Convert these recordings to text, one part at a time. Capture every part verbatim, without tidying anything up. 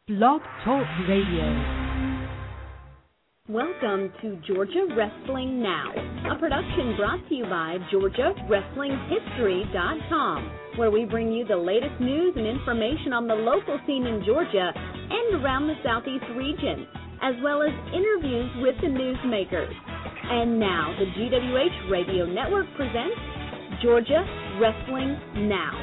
Blog Talk Radio. Welcome to Georgia Wrestling Now, a production brought to you by Georgia Wrestling History dot com, where we bring you the latest news and information on the local scene in Georgia and around the Southeast region, as well as interviews with the newsmakers. And now, the G W H Radio Network presents Georgia Wrestling Now.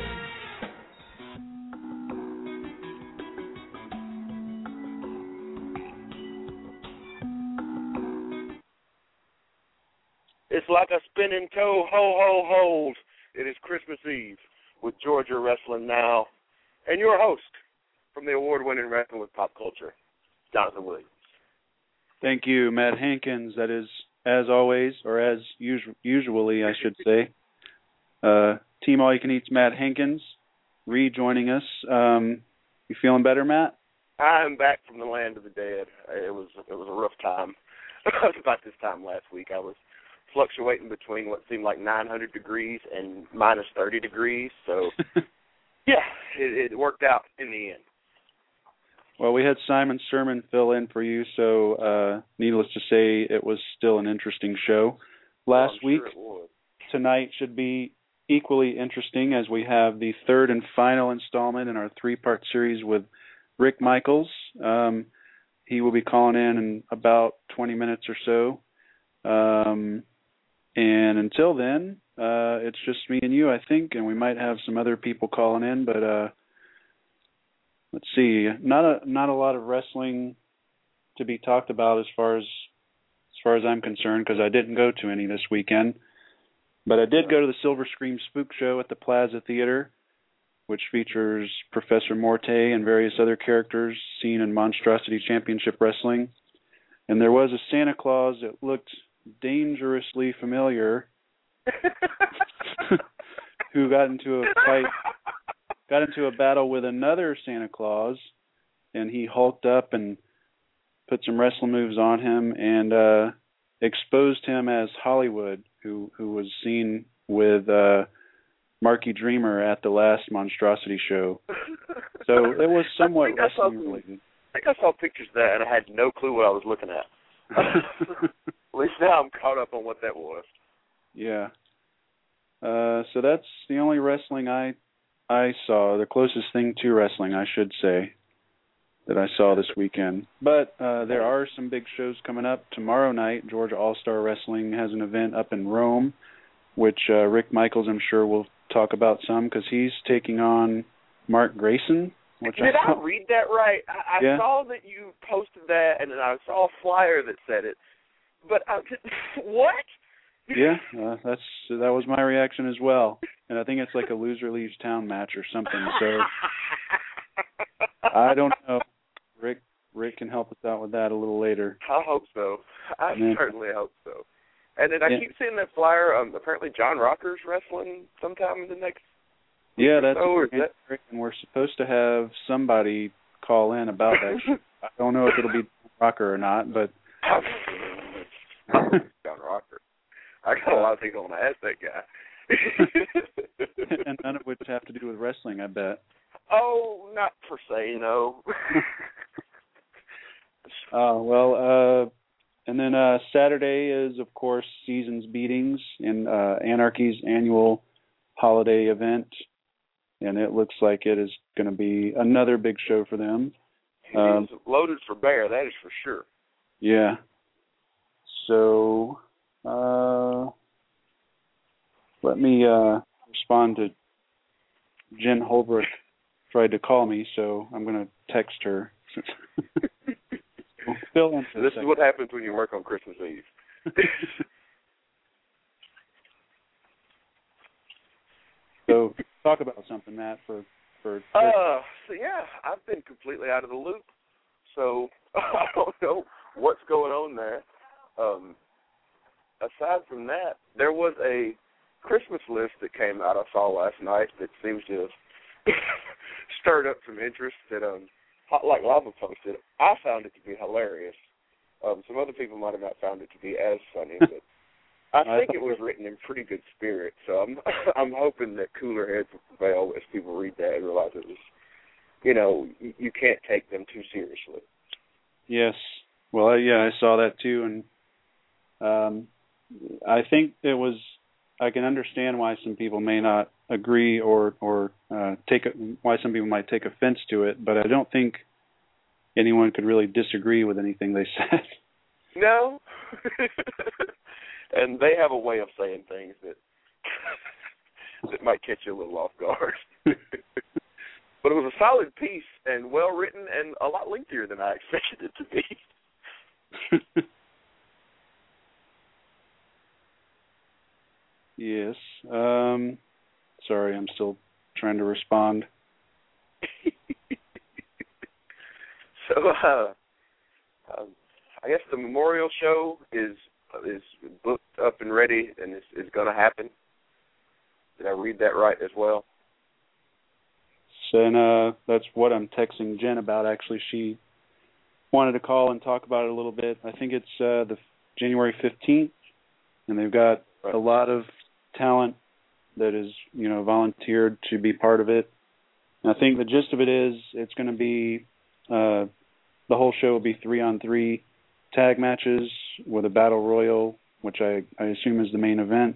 It's like a spinning toe, ho, ho, hold. It is Christmas Eve with Georgia Wrestling Now, and your host from the award-winning Wrestling with Pop Culture, Jonathan Williams. Thank you, Matt Hankins. That is, as always, or as usu- usually, I should say, uh, Team All You Can Eat's Matt Hankins rejoining us. Um, you feeling better, Matt? I'm back from the land of the dead. It was it was a rough time. About this time last week, I was fluctuating between what seemed like nine hundred degrees and minus thirty degrees. So, yeah, it, it worked out in the end. Well, we had Simon Sermon fill in for you, so uh, needless to say, it was still an interesting show. Last well, week, sure tonight should be equally interesting as we have the third and final installment in our three-part series with Rick Michaels. Um, he will be calling in in about twenty minutes or so. Um, and until then, uh, it's just me and you, I think, and we might have some other people calling in, but uh, let's see, not a not a lot of wrestling to be talked about as far as as far as I'm concerned, because I didn't go to any this weekend. But I did go to the Silver Scream Spook Show at the Plaza Theater, which features Professor Morte and various other characters seen in Monstrosity Championship Wrestling. And there was a Santa Claus that looked dangerously familiar who got into a fight, got into a battle with another Santa Claus, and he hulked up and put some wrestling moves on him and uh, exposed him as Hollywood, who, who was seen with uh, Marky Dreamer at the last Monstrosity show. So it was somewhat wrestling related. I think I saw pictures of that, and I had no clue what I was looking at. At least now I'm caught up on what that was. Yeah. Uh, so that's the only wrestling I I saw, the closest thing to wrestling, I should say, that I saw this weekend. But uh, there are some big shows coming up. Tomorrow night, Georgia All-Star Wrestling has an event up in Rome, which uh, Rick Michaels, I'm sure, will talk about some, because he's taking on Mark Grayson. Which Did I, I read that right? I, I yeah. saw that you posted that, and then I saw a flyer that said it. But I, what? Yeah, uh, that's that was my reaction as well. And I think it's like a loser leaves town match or something. So I don't know. Rick Rick can help us out with that a little later. I hope so. I then, certainly hope so. And then I yeah. keep seeing that flyer. Um, apparently John Rocker's wrestling sometime in the next. Yeah, that's so, a that... and we're supposed to have somebody call in about that. I don't know if it'll be Rocker or not, but John Rocker. I got a lot of things I want to ask that guy. And none of which have to do with wrestling, I bet. Oh, not per se, no. Oh, well, uh, and then uh, Saturday is, of course, Seasons Beatings in uh, Anarchy's annual holiday event. And it looks like it is going to be another big show for them. It um, is loaded for bear, that is for sure. Yeah. So, uh, let me uh, respond to Jen Holbrook tried to call me, so I'm going to text her. Fill in so this is what happens when you work on Christmas Eve. So talk about something, Matt, for for. Uh, so yeah, I've been completely out of the loop, so I don't know what's going on there. Um, aside from that, there was a Christmas list that came out I saw last night that seems to have stirred up some interest. That um, Hot Like Lava posted. I found it to be hilarious. Um, some other people might have not found it to be as funny, but. I think it was written in pretty good spirit, so I'm I'm hoping that cooler heads will prevail as people read that and realize it was you know, you, you can't take them too seriously. Yes. Well, uh, yeah, I saw that too, and um, I think it was. I can understand why some people may not agree or or uh, take a, why some people might take offense to it, but I don't think anyone could really disagree with anything they said. No, and they have a way of saying things that that might catch you a little off guard. But it was a solid piece and well written and a lot lengthier than I expected it to be. Yes. Um, sorry, I'm still trying to respond. So, uh, um, I guess the memorial show is is booked up and ready and is, is going to happen. Did I read that right as well? So, and uh, that's what I'm texting Jen about. Actually, she wanted to call and talk about it a little bit. I think it's uh, the January fifteenth, and they've got right. a lot of talent that is, you know, volunteered to be part of it. And I think the gist of it is it's going to be uh, the whole show will be three on three tag matches with a battle royal, which I, I assume is the main event.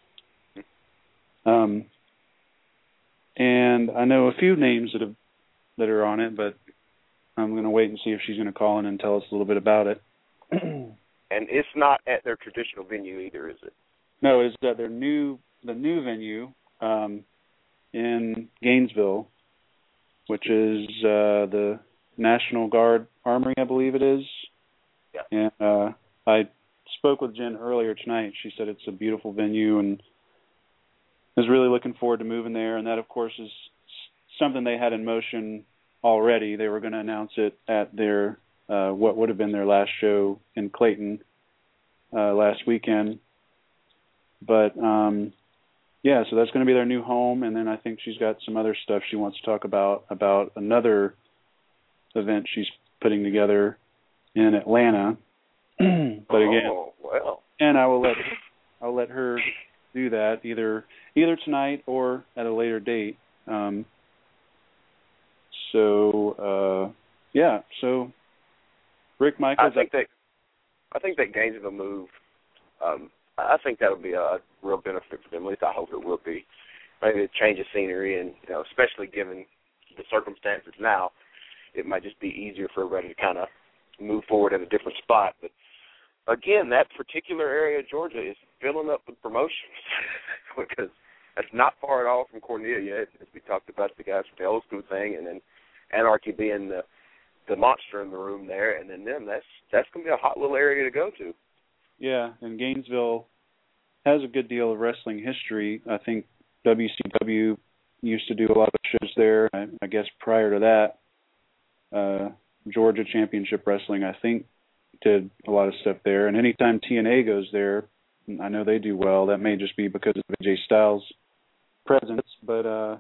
Um, and I know a few names that have that are on it, but I'm going to wait and see if she's going to call in and tell us a little bit about it. And it's not at their traditional venue either, is it? No, it's at their new the new venue um, in Gainesville, which is uh, the National Guard Armory, I believe it is. Yeah. And uh, I spoke with Jen earlier tonight. She said it's a beautiful venue and is really looking forward to moving there. And that, of course, is something they had in motion already. They were going to announce it at their uh, what would have been their last show in Clayton uh, last weekend. But, um, yeah, so that's going to be their new home. And then I think she's got some other stuff she wants to talk about, about another event she's putting together in Atlanta. But again, oh, well. and I will let I'll let her do that either either tonight or at a later date. Um, so uh, yeah, so Rick Michaels. I think that I think that Gainesville move. Um, I think that would be a real benefit for them. At least I hope it will be. Maybe a change of scenery, and you know, especially given the circumstances now, it might just be easier for everybody to kind of move forward at a different spot. But again, that particular area of Georgia is filling up with promotions because that's not far at all from Cornelia, as we talked about the guys from the old school thing, and then Anarchy being the the monster in the room there, and then them. That's that's going to be a hot little area to go to. Yeah, and Gainesville has a good deal of wrestling history. I think W C W used to do a lot of shows there. I, I guess prior to that, uh, Georgia Championship Wrestling, I think, did a lot of stuff there. And anytime T N A goes there, I know they do well. That may just be because of A J Styles' presence, but uh,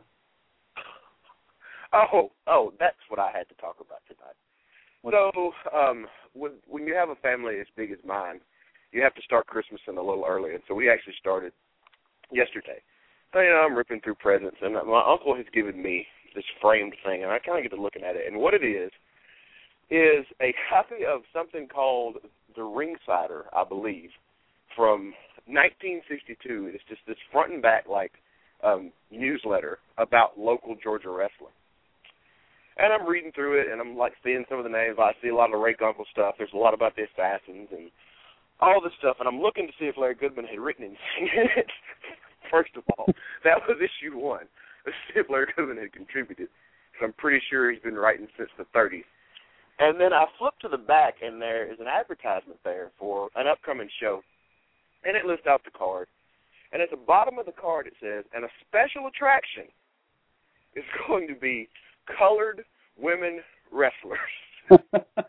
oh, oh, that's what I had to talk about tonight. What? So, um, when when you have a family as big as mine, you have to start Christmas in a little early, and so we actually started yesterday. So, you know, I'm ripping through presents, and my uncle has given me this framed thing, and I kind of get to looking at it. And what it is is a copy of something called The Ringsider, I believe, from nineteen sixty-two. It's just this front and back, like, um, newsletter about local Georgia wrestling. And I'm reading through it, and I'm, like, seeing some of the names. I see a lot of the Ray Gunkel stuff. There's a lot about the Assassins and all this stuff, and I'm looking to see if Larry Goodman had written anything in it. First of all, that was issue one. Let's see if Larry Goodman had contributed, because I'm pretty sure he's been writing since the thirties. And then I flip to the back, and there is an advertisement there for an upcoming show, and it lists out the card. And at the bottom of the card it says, and a special attraction is going to be colored women wrestlers.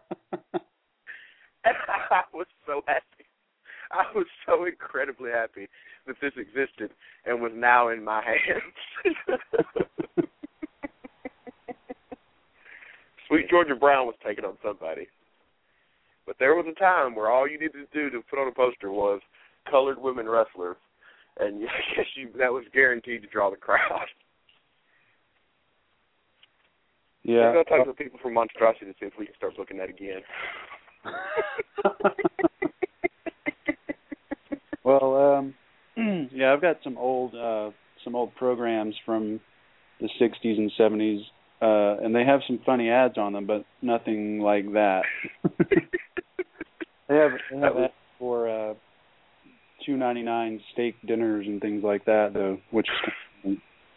And I was so happy. I was so incredibly happy that this existed and was now in my hands. Sweet Georgia Brown was taking on somebody. But there was a time where all you needed to do to put on a poster was colored women wrestlers, and I guess you, that was guaranteed to draw the crowd. Yeah. I'm going to talk to the people from Monstrosity to see if we can start booking that again. Well, um, yeah, I've got some old uh, some old programs from the sixties and seventies, uh, and they have some funny ads on them, but nothing like that. they have they have ads for uh, two ninety-nine steak dinners and things like that, though, which is.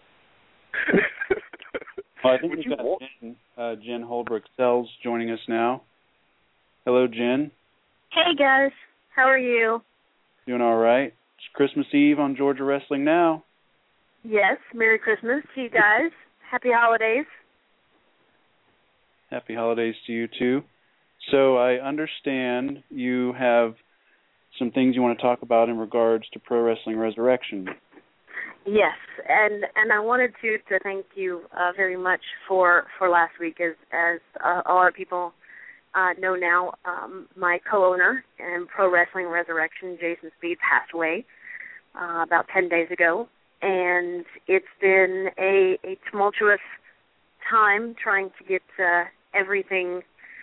Well, I think we've got Jen, uh, Jen Holbrook-Sells joining us now. Hello, Jen. Hey, guys. How are you? Doing all right. It's Christmas Eve on Georgia Wrestling Now. Yes. Merry Christmas to you guys. Happy holidays. Happy holidays to you, too. So I understand you have some things you want to talk about in regards to Pro Wrestling Resurrection. Yes, and and I wanted to, to thank you uh, very much for, for last week. As, as uh, a lot of people uh, know now, um, my co-owner in Pro Wrestling Resurrection, Jason Speed, passed away uh, about ten days ago. And it's been a, a tumultuous time trying to get uh, everything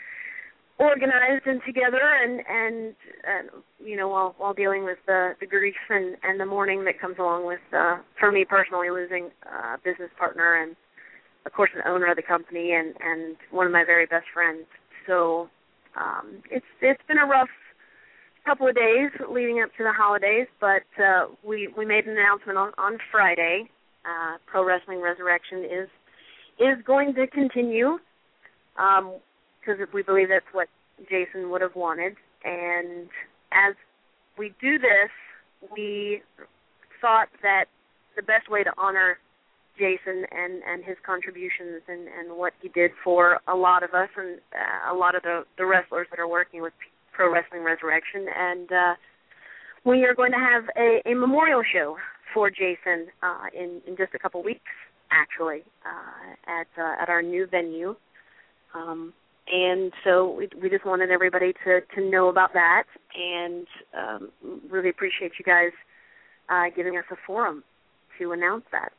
organized and together, and and uh, you know, while while dealing with the, the grief and, and the mourning that comes along with, uh, for me personally, losing a business partner and, of course, an owner of the company and, and one of my very best friends. So um, it's it's been a rough couple of days leading up to the holidays, but uh, we we made an announcement on on Friday. Uh, Pro Wrestling Resurrection is is going to continue. Um, because we believe that's what Jason would have wanted. And as we do this, we thought that the best way to honor Jason and, and his contributions and, and what he did for a lot of us and uh, a lot of the, the wrestlers that are working with Pro Wrestling Resurrection. And uh, we are going to have a, a memorial show for Jason uh, in, in just a couple weeks, actually, uh, at uh, at our new venue. Um, And so we, we just wanted everybody to, to know about that, and um, really appreciate you guys uh, giving us a forum to announce that.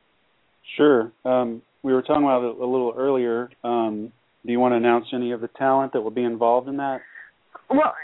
Sure. Um, we were talking about it a little earlier. Um, do you want to announce any of the talent that will be involved in that? Well,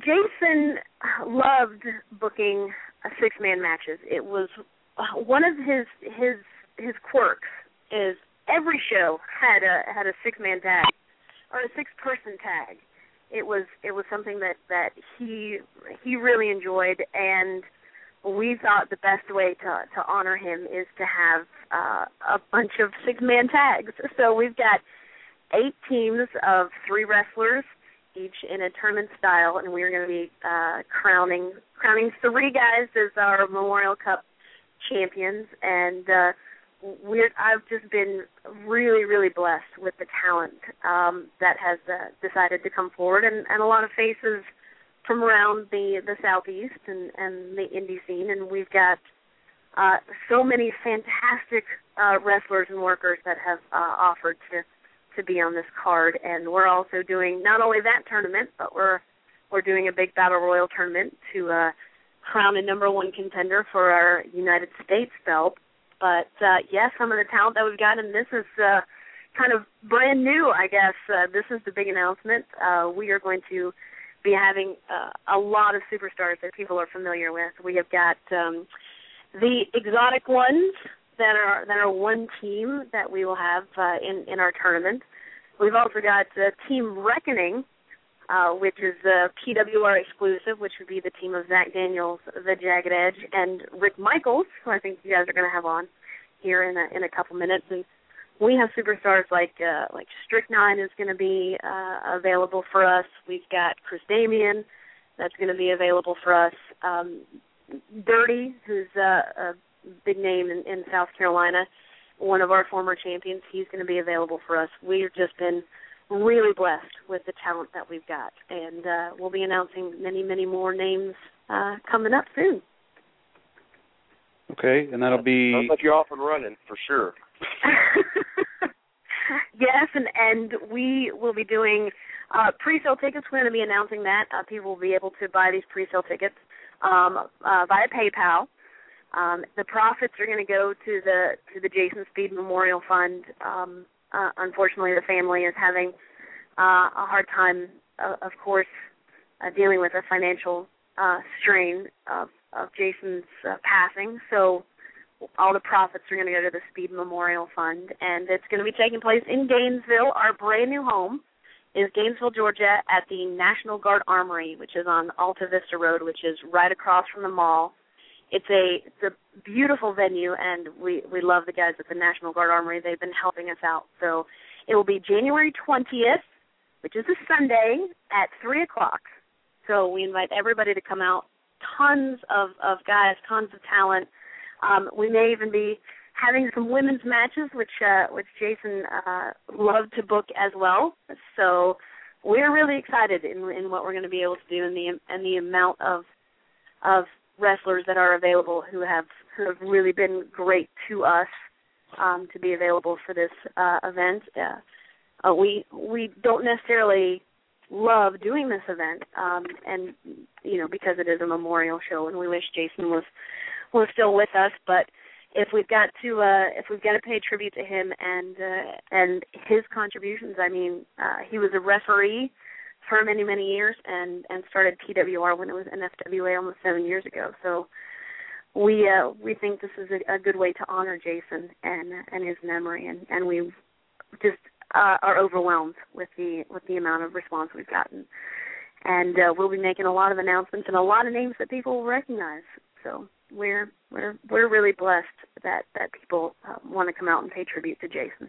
Jason loved booking six-man matches. It was one of his his his quirks is every show had a had a six-man tag. Or a six-person tag. It was it was something that, that he he really enjoyed, and we thought the best way to, to honor him is to have uh, a bunch of six-man tags. So we've got eight teams of three wrestlers, each in a tournament style, and we're going to be uh, crowning crowning three guys as our Memorial Cup champions, and uh, We're, I've just been really, really blessed with the talent um, that has uh, decided to come forward, and, and a lot of faces from around the, the Southeast and, and the indie scene. And we've got uh, so many fantastic uh, wrestlers and workers that have uh, offered to, to be on this card. And we're also doing not only that tournament, but we're we're doing a big Battle Royal tournament to uh, crown a number one contender for our United States belt. But, uh, yes, some of the talent that we've got, and this is uh, kind of brand new, I guess. Uh, this is the big announcement. Uh, we are going to be having uh, a lot of superstars that people are familiar with. We have got um, the exotic ones that are that are one team that we will have uh, in, in our tournament. We've also got uh, Team Reckoning, uh, which is the P W R exclusive, which would be the team of Zach Daniels, the Jagged Edge, and Rick Michaels, who I think you guys are going to have on here in a, in a couple minutes. And we have superstars like uh, like Strychnine is going to be uh, available for us. We've got Chris Damian that's going to be available for us. Um, Dirty, who's uh, a big name in, in South Carolina, one of our former champions, he's going to be available for us. We've just been really blessed with the talent that we've got, and uh, we'll be announcing many, many more names uh, coming up soon. Okay, and that'll be... Sounds like you're off and running, for sure. Yes, and, and we will be doing uh, pre-sale tickets. We're going to be announcing that. Uh, people will be able to buy these pre-sale tickets um, uh, via PayPal. Um, the profits are going to go to the to the Jason Speed Memorial Fund. Um, uh, unfortunately, the family is having uh, a hard time, uh, of course, uh, dealing with a financial uh, strain of, of Jason's uh, passing. So all the profits are going to go to the Speed Memorial Fund, and it's going to be taking place in Gainesville. Our brand new home is Gainesville, Georgia, at the National Guard Armory, which is on Alta Vista Road, which is right across from the mall. It's a it's a beautiful venue, and we, we love the guys at the National Guard Armory. They've been helping us out. So it will be January twentieth, which is a Sunday, at three o'clock. So we invite everybody to come out. Tons of, of guys, tons of talent. Um, we may even be having some women's matches, which uh, which Jason uh, loved to book as well. So we're really excited in, in what we're going to be able to do and the and the amount of of wrestlers that are available who have who have really been great to us um, to be available for this uh, event. Uh, uh, we we don't necessarily love doing this event, um, and you know because it is a memorial show, and we wish Jason was was still with us. But if we've got to uh, if we've got to pay tribute to him and uh, and his contributions, I mean, uh, he was a referee for many, many years, and, and started P W R when it was N F W A almost seven years ago. So we uh, we think this is a, a good way to honor Jason and and his memory, and, and we just uh, are overwhelmed with the with the amount of response we've gotten. And uh, we'll be making a lot of announcements and a lot of names that people will recognize. So we're we're we're really blessed that that people uh, want to come out and pay tribute to Jason.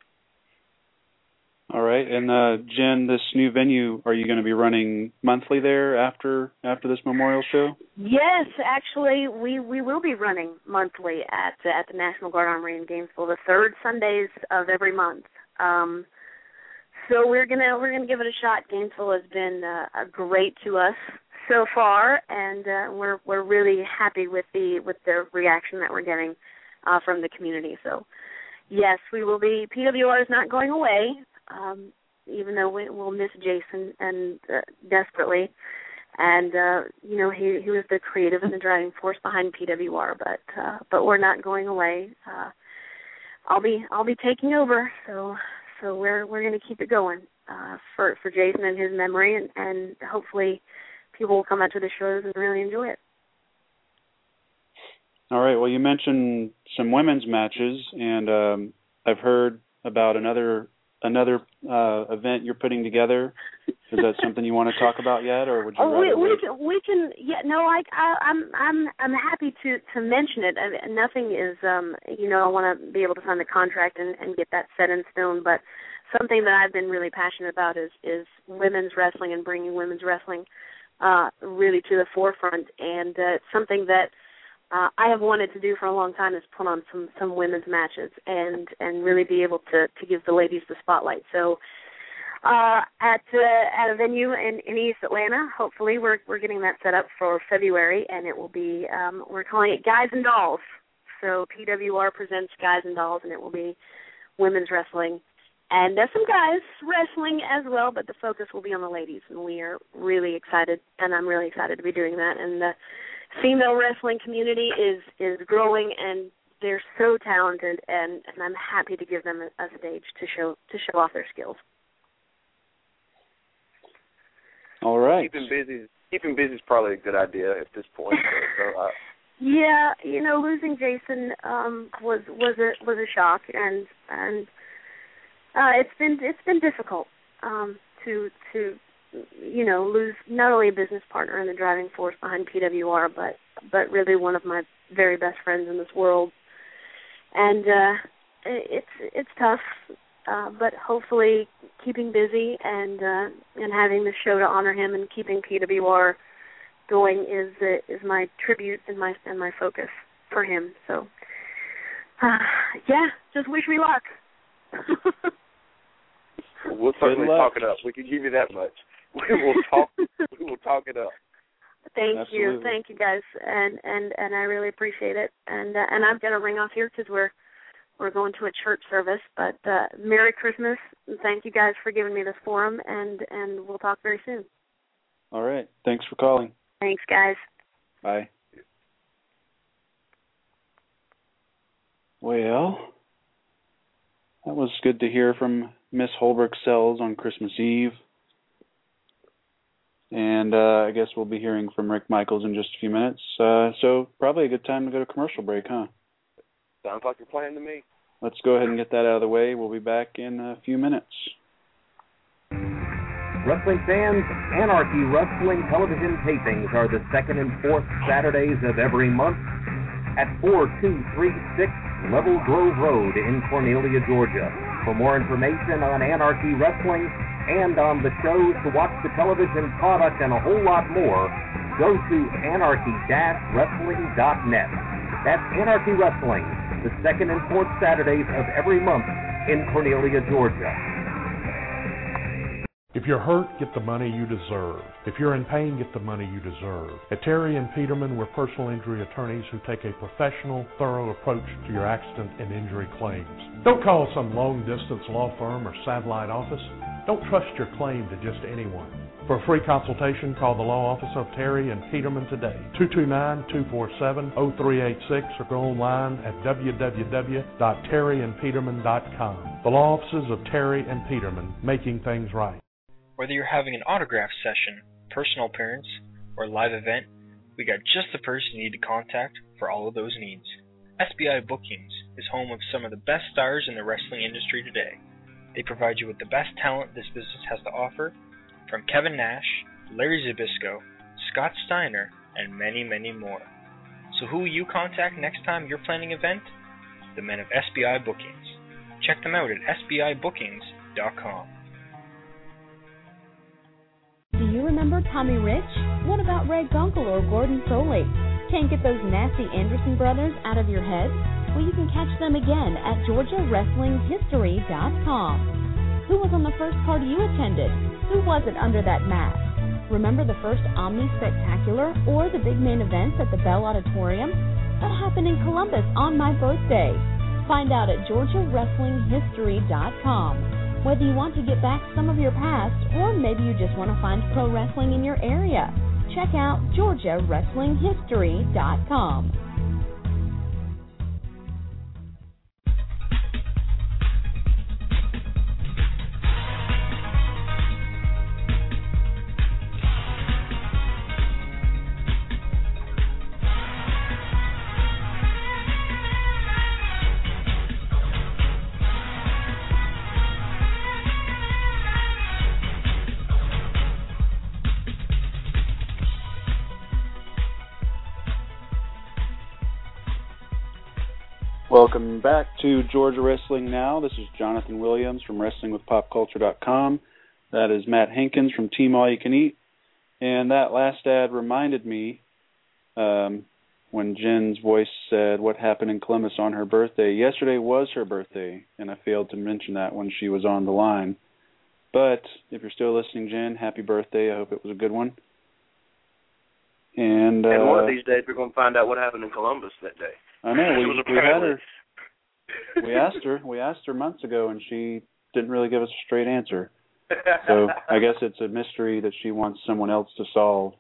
All right, and uh, Jen, this new venue, are you going to be running monthly there after after this memorial show? Yes, actually, we, we will be running monthly at at the National Guard Armory in Gainesville, the third Sundays of every month. Um, so we're gonna we're gonna give it a shot. Gainesville has been uh, great to us so far, and uh, we're we're really happy with the with the reaction that we're getting uh, from the community. So yes, we will be. P W R is not going away. Um, even though we, we'll miss Jason and uh, desperately, and uh, you know he he was the creative and the driving force behind P W R, but uh, but we're not going away. Uh, I'll be I'll be taking over, so so we're we're going to keep it going uh, for for Jason and his memory, and, and hopefully people will come out to the shows and really enjoy it. All right. Well, you mentioned some women's matches, and um, I've heard about another. Another uh, event you're putting together. Is that something you want to talk about yet, or would you? Oh, we, rather we can. We can. Yeah. No, I, I, I'm. I'm. I'm happy to, to mention it. I mean, nothing is. Um. You know, I want to be able to sign the contract and, and get that set in stone. But something that I've been really passionate about is is women's wrestling and bringing women's wrestling uh, really to the forefront. And uh, it's something that Uh, I have wanted to do for a long time is put on some, some women's matches and, and really be able to, to give the ladies the spotlight. So uh, at uh, at a venue in, in East Atlanta, hopefully we're we're getting that set up for February, and it will be um, we're calling it Guys and Dolls. So P W R presents Guys and Dolls, and it will be women's wrestling. And there's some guys wrestling as well, but the focus will be on the ladies, and we are really excited, and I'm really excited to be doing that. And the female wrestling community is, is growing, and they're so talented, and, and I'm happy to give them a, a stage to show to show off their skills. All right. Keeping busy, keeping busy is probably a good idea at this point. So, uh, yeah, you know, losing Jason um, was was a was a shock, and and uh, it's been it's been difficult um, to to. you know, lose not only a business partner and the driving force behind P W R, but but really one of my very best friends in this world. And uh, it's it's tough, uh, but hopefully keeping busy and uh, and having the show to honor him and keeping P W R going is uh, is my tribute and my and my focus for him. So, uh, yeah, just wish me luck. We'll certainly talk it up. We can give you that much. We will talk. We will talk it up. Thank Absolutely. you, thank you guys, and and, and I really appreciate it. And uh, and I've got to ring off here because we're we're going to a church service. But uh, Merry Christmas, and thank you guys for giving me this forum, and and we'll talk very soon. All right. Thanks for calling. Thanks, guys. Bye. Well, that was good to hear from Miss Holbrook Sells on Christmas Eve. And uh, I guess we'll be hearing from Rick Michaels in just a few minutes. Uh, so probably a good time to go to commercial break, huh? Sounds like your plan to me. Let's go ahead and get that out of the way. We'll be back in a few minutes. Wrestling fans, Anarchy Wrestling television tapings are the second and fourth Saturdays of every month at four two three six Level Grove Road in Cornelia, Georgia. For more information on Anarchy Wrestling and on the shows, to watch the television product, and a whole lot more, go to anarchy dash wrestling dot net. That's Anarchy Wrestling, the second and fourth Saturdays of every month in Cornelia, Georgia. If you're hurt, get the money you deserve. If you're in pain, get the money you deserve. At Terry and Peterman, we're personal injury attorneys who take a professional, thorough approach to your accident and injury claims. Don't call some long-distance law firm or satellite office. Don't trust your claim to just anyone. For a free consultation, call the law office of Terry and Peterman today, two two nine, two four seven, zero three eight six, or go online at w w w dot terry and peterman dot com. The law offices of Terry and Peterman, making things right. Whether you're having an autograph session, personal appearance, or live event, we got just the person you need to contact for all of those needs. S B I Bookings is home of some of the best stars in the wrestling industry today. They provide you with the best talent this business has to offer, from Kevin Nash, Larry Zbyszko, Scott Steiner, and many, many more. So who will you contact next time you're planning an event? The men of S B I Bookings. Check them out at s b i bookings dot com. Do you remember Tommy Rich? What about Ray Gunkel or Gordon Soley? Can't get those nasty Anderson brothers out of your head? Well, you can catch them again at georgia wrestling history dot com. Who was on the first card you attended? Who was it under that mask? Remember the first Omni Spectacular or the big main events at the Bell Auditorium? That happened in Columbus on my birthday. Find out at georgia wrestling history dot com. Whether you want to get back some of your past, or maybe you just want to find pro wrestling in your area, check out georgia wrestling history dot com. Welcome back to Georgia Wrestling Now. This is Jonathan Williams from wrestling with pop culture dot com. That is Matt Hankins from Team All You Can Eat. And that last ad reminded me um, when Jen's voice said what happened in Columbus on her birthday. Yesterday was her birthday, and I failed to mention that when she was on the line. But if you're still listening, Jen, happy birthday. I hope it was a good one. And, uh, and one of these days we're going to find out what happened in Columbus that day. I know. We, we had her. We asked her. We asked her months ago, and she didn't really give us a straight answer. So I guess it's a mystery that she wants someone else to solve.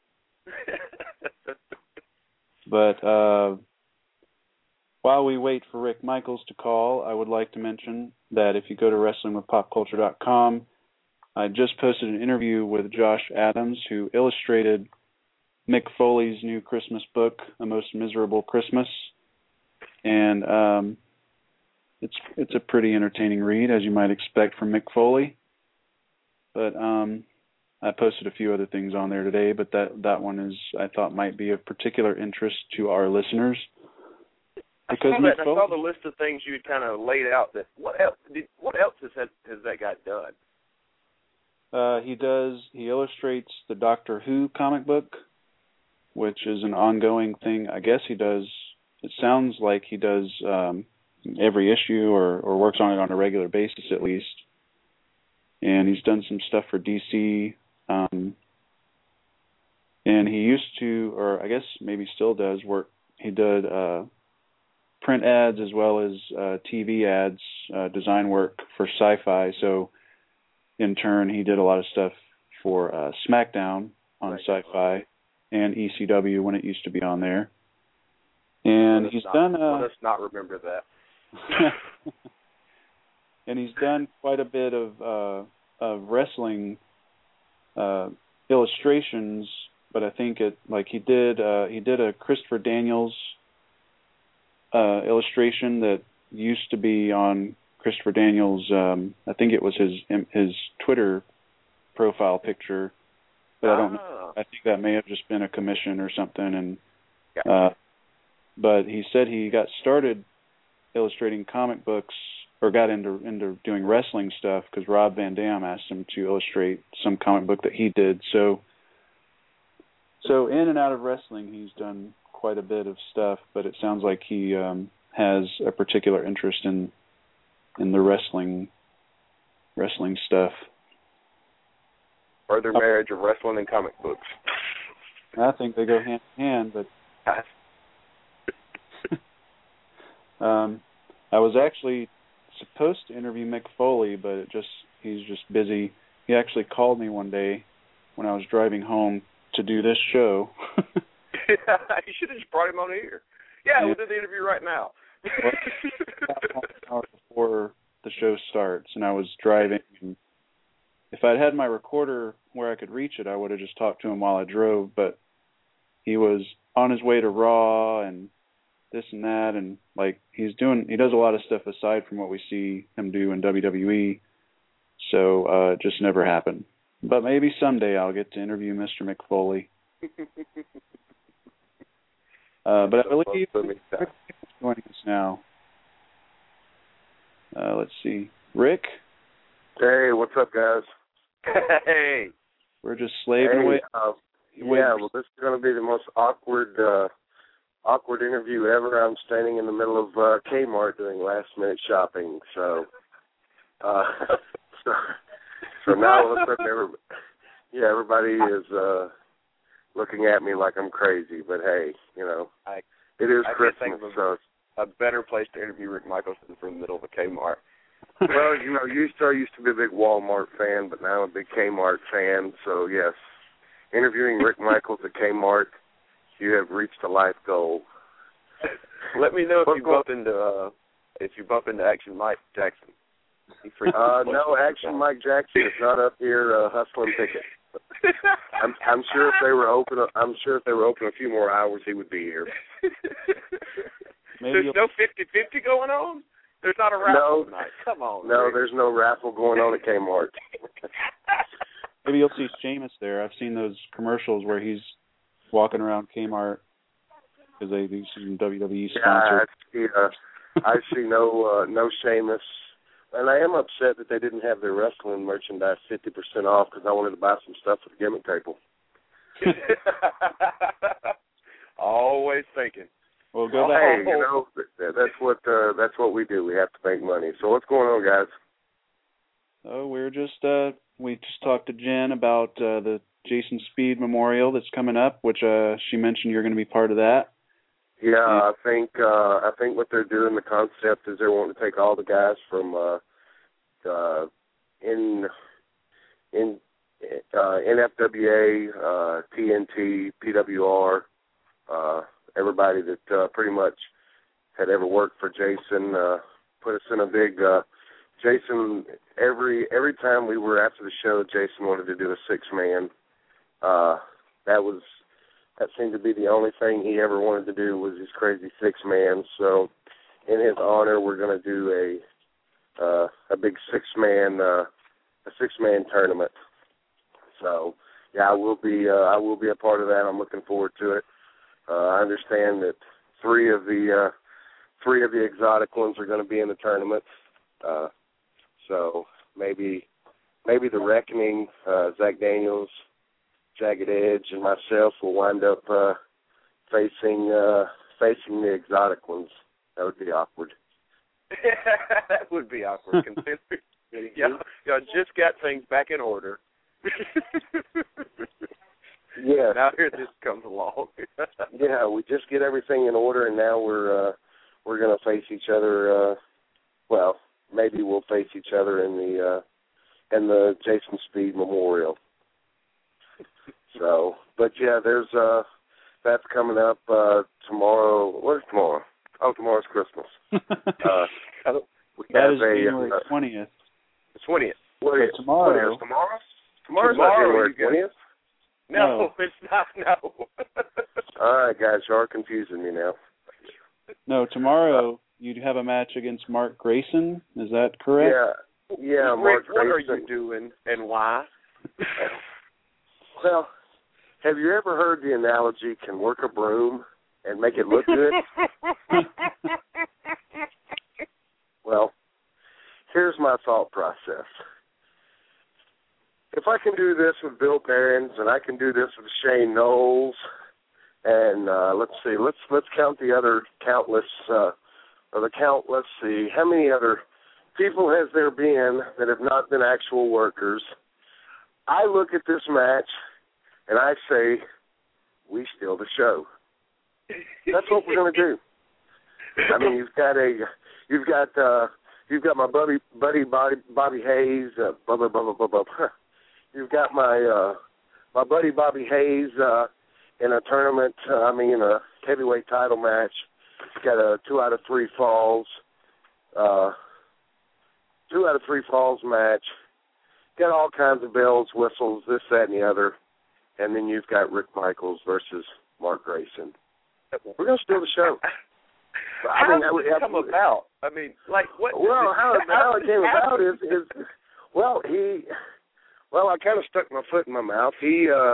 But uh, while we wait for Rick Michaels to call, I would like to mention that if you go to wrestling with pop culture dot com, I just posted an interview with Josh Adams, who illustrated Mick Foley's new Christmas book, A Most Miserable Christmas. And um, it's it's a pretty entertaining read, as you might expect from Mick Foley. But um, I posted a few other things on there today, but that, that one is, I thought, might be of particular interest to our listeners. Because I saw, Mick that, Foley, I saw the list of things you had kind of laid out. That what else? Did, what else has that, has that guy done? Uh, he does. He illustrates the Doctor Who comic book, which is an ongoing thing. I guess he does. It sounds like he does um, every issue, or, or works on it on a regular basis at least. And he's done some stuff for D C. Um, and he used to, or I guess maybe still does, work. He did uh, print ads as well as uh, T V ads, uh, design work for Sci-Fi. So in turn, he did a lot of stuff for uh, SmackDown on right. Sci-Fi and E C W when it used to be on there. And let he's not, done... Uh, let us not remember that. and he's done quite a bit of uh, of wrestling uh, illustrations. But I think it like he did uh, he did a Christopher Daniels uh, illustration that used to be on Christopher Daniels. Um, I think it was his his Twitter profile picture, but ah. I don't know. I think that may have just been a commission or something. And gotcha. uh, but he said he got started illustrating comic books or got into into doing wrestling stuff because Rob Van Dam asked him to illustrate some comic book that he did. So. So in and out of wrestling, he's done quite a bit of stuff, but it sounds like he um, has a particular interest in in the wrestling wrestling stuff. Further marriage of wrestling and comic books. I think they go hand in hand, but um, I was actually supposed to interview Mick Foley, but it just he's just busy. He actually called me one day when I was driving home to do this show. You should have just brought him on here. Yeah, yeah. We'll do the interview right now. Well, an hour before the show starts, and I was driving. And if I'd had my recorder where I could reach it, I would have just talked to him while I drove. But he was on his way to Raw and this and that, and like he's doing, he does a lot of stuff aside from what we see him do in W W E. So uh, it just never happened. But maybe someday I'll get to interview Mister Mick Foley. uh, but I believe Rick is joining us now. Uh, let's see. Rick? Hey, what's up, guys? Hey. We're just slaving hey, away. Uh, yeah, well, this is going to be the most awkward uh, awkward interview ever. I'm standing in the middle of uh, Kmart doing last-minute shopping, so... Uh, so So now all of a sudden, everybody, yeah, everybody is uh, looking at me like I'm crazy. But hey, you know, I, it is I Christmas, can't think of a, so a better place to interview Rick Michaels than from the middle of a Kmart. Well, you know, used to I used to be a big Walmart fan, but now I'm a big Kmart fan. So yes, interviewing Rick Michaels at Kmart, you have reached a life goal. Let me know if What's you bump into uh, if you bump into Action Mike Jackson. Uh, no, Action Mike Jackson is not up here uh, hustling tickets. I'm, I'm sure if they were open, I'm sure if they were open a few more hours, he would be here. Maybe there's no fifty-fifty going on. There's not a raffle no, tonight. Come on. No, Rick. There's no raffle going on at Kmart. Maybe you'll see Sheamus there. I've seen those commercials where he's walking around Kmart because they do some W W E sponsor. Yeah, I see, uh, I see no uh, no Sheamus. And I am upset that they didn't have their wrestling merchandise fifty percent off because I wanted to buy some stuff for the gimmick table. Always thinking. Well, go back. Hey, you know, that's what uh, that's what we do. We have to make money. So what's going on, guys? Oh, we're just uh, we just talked to Jen about uh, the Jason Speed Memorial that's coming up, which uh, she mentioned you're going to be part of that. Yeah, I think uh, I think what they're doing, the concept is they're wanting to take all the guys from uh, uh, in in uh, N F W A, uh, T N T, P W R, uh, everybody that uh, pretty much had ever worked for Jason, uh, put us in a big uh, Jason. Every every time we were after the show, Jason wanted to do a six man. Uh, that was. That seemed to be the only thing he ever wanted to do was his crazy six-man. So in his honor, we're going to do a uh, a big six-man uh, a six-man tournament. So yeah, I will be uh, I will be a part of that. I'm looking forward to it. Uh, I understand that three of the uh, three of the exotic ones are going to be in the tournament. Uh, so maybe maybe the Reckoning, uh, Zach Daniels, Jagged Edge, and myself will wind up uh, facing uh, facing the exotic ones. That would be awkward. That would be awkward. Considering y'all, y'all just got things back in order. Yeah. Now here this comes along. Yeah, we just get everything in order, and now we're uh, we're going to face each other. Uh, well, maybe we'll face each other in the uh, in the Jason Speed Memorial. So, but yeah, there's uh, that's coming up uh, tomorrow. What is tomorrow? Oh, tomorrow's Christmas. uh, We that have is a January uh, twentieth. The twentieth. What is tomorrow? What is tomorrow? Tomorrow's Tomorrow, not January you twentieth. No, No. it's not. No. All right, guys, you are confusing me now. No, tomorrow you'd have a match against Mark Grayson. Is that correct? Yeah, yeah. Rick, Mark what are Grayson. you doing and why? Well, have you ever heard the analogy, can work a broom and make it look good? Well, here's my thought process. If I can do this with Bill Behrens and I can do this with Shane Knowles, and uh, let's see, let's let's count the other countless, uh, or the count, let's see, how many other people has there been that have not been actual workers? I look at this match and I say, we steal the show. That's what we're going to do. I mean, you've got a, you've got, uh, you've got my buddy, buddy Bobby, Bobby Hayes. Uh, blah, blah, blah, blah, blah, blah. You've got my, uh, my buddy Bobby Hayes uh, in a tournament. Uh, I mean, a heavyweight title match. He's got a two out of three falls, uh, two out of three falls match. Got all kinds of bells, whistles, this, that, and the other. And then you've got Rick Michaels versus Mark Grayson. We're going to steal the show. I How mean, did that would it come about? I mean, like, what? Well, how, how it came how about is, is, well, he, well, I kind of stuck my foot in my mouth. He, uh,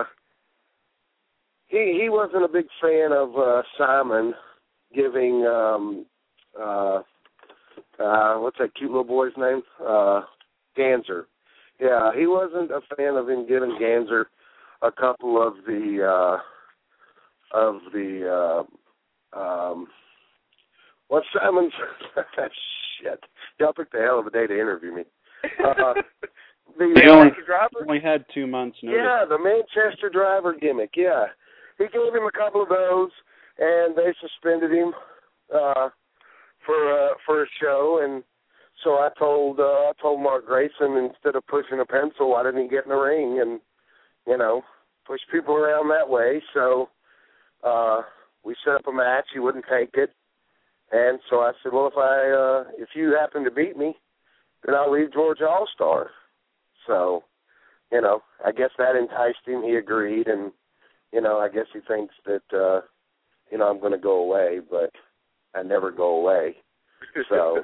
he, he wasn't a big fan of uh, Simon giving, um, uh, uh, what's that cute little boy's name? Uh, Ganser. Yeah, he wasn't a fan of him giving Ganser a couple of the uh, of the uh, um, what Simon's shit. Y'all picked the hell of a day to interview me. Uh, the He uh, only, driver? only had two months notice. yeah, the Manchester driver gimmick. Yeah, he gave him a couple of those, and they suspended him uh, for uh, for a show. And so I told uh, I told Mark Grayson, instead of pushing a pencil, why didn't he get in the ring and, you know, push people around that way? So uh, we set up a match. He wouldn't take it, and so I said, well, if I uh, if you happen to beat me, then I'll leave Georgia All Star. So, you know, I guess that enticed him. He agreed, and, you know, I guess he thinks that, uh, you know, I'm going to go away, but I never go away. So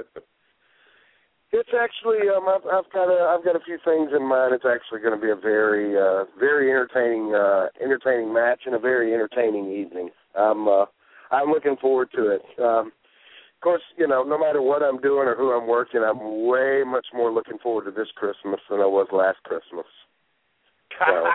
it's actually, um, I've, I've got a, I've got a few things in mind. It's actually going to be a very, uh, very entertaining, uh, entertaining match and a very entertaining evening. I'm, uh, I'm looking forward to it. Um, Of course, you know, no matter what I'm doing or who I'm working, I'm way much more looking forward to this Christmas than I was last Christmas. So,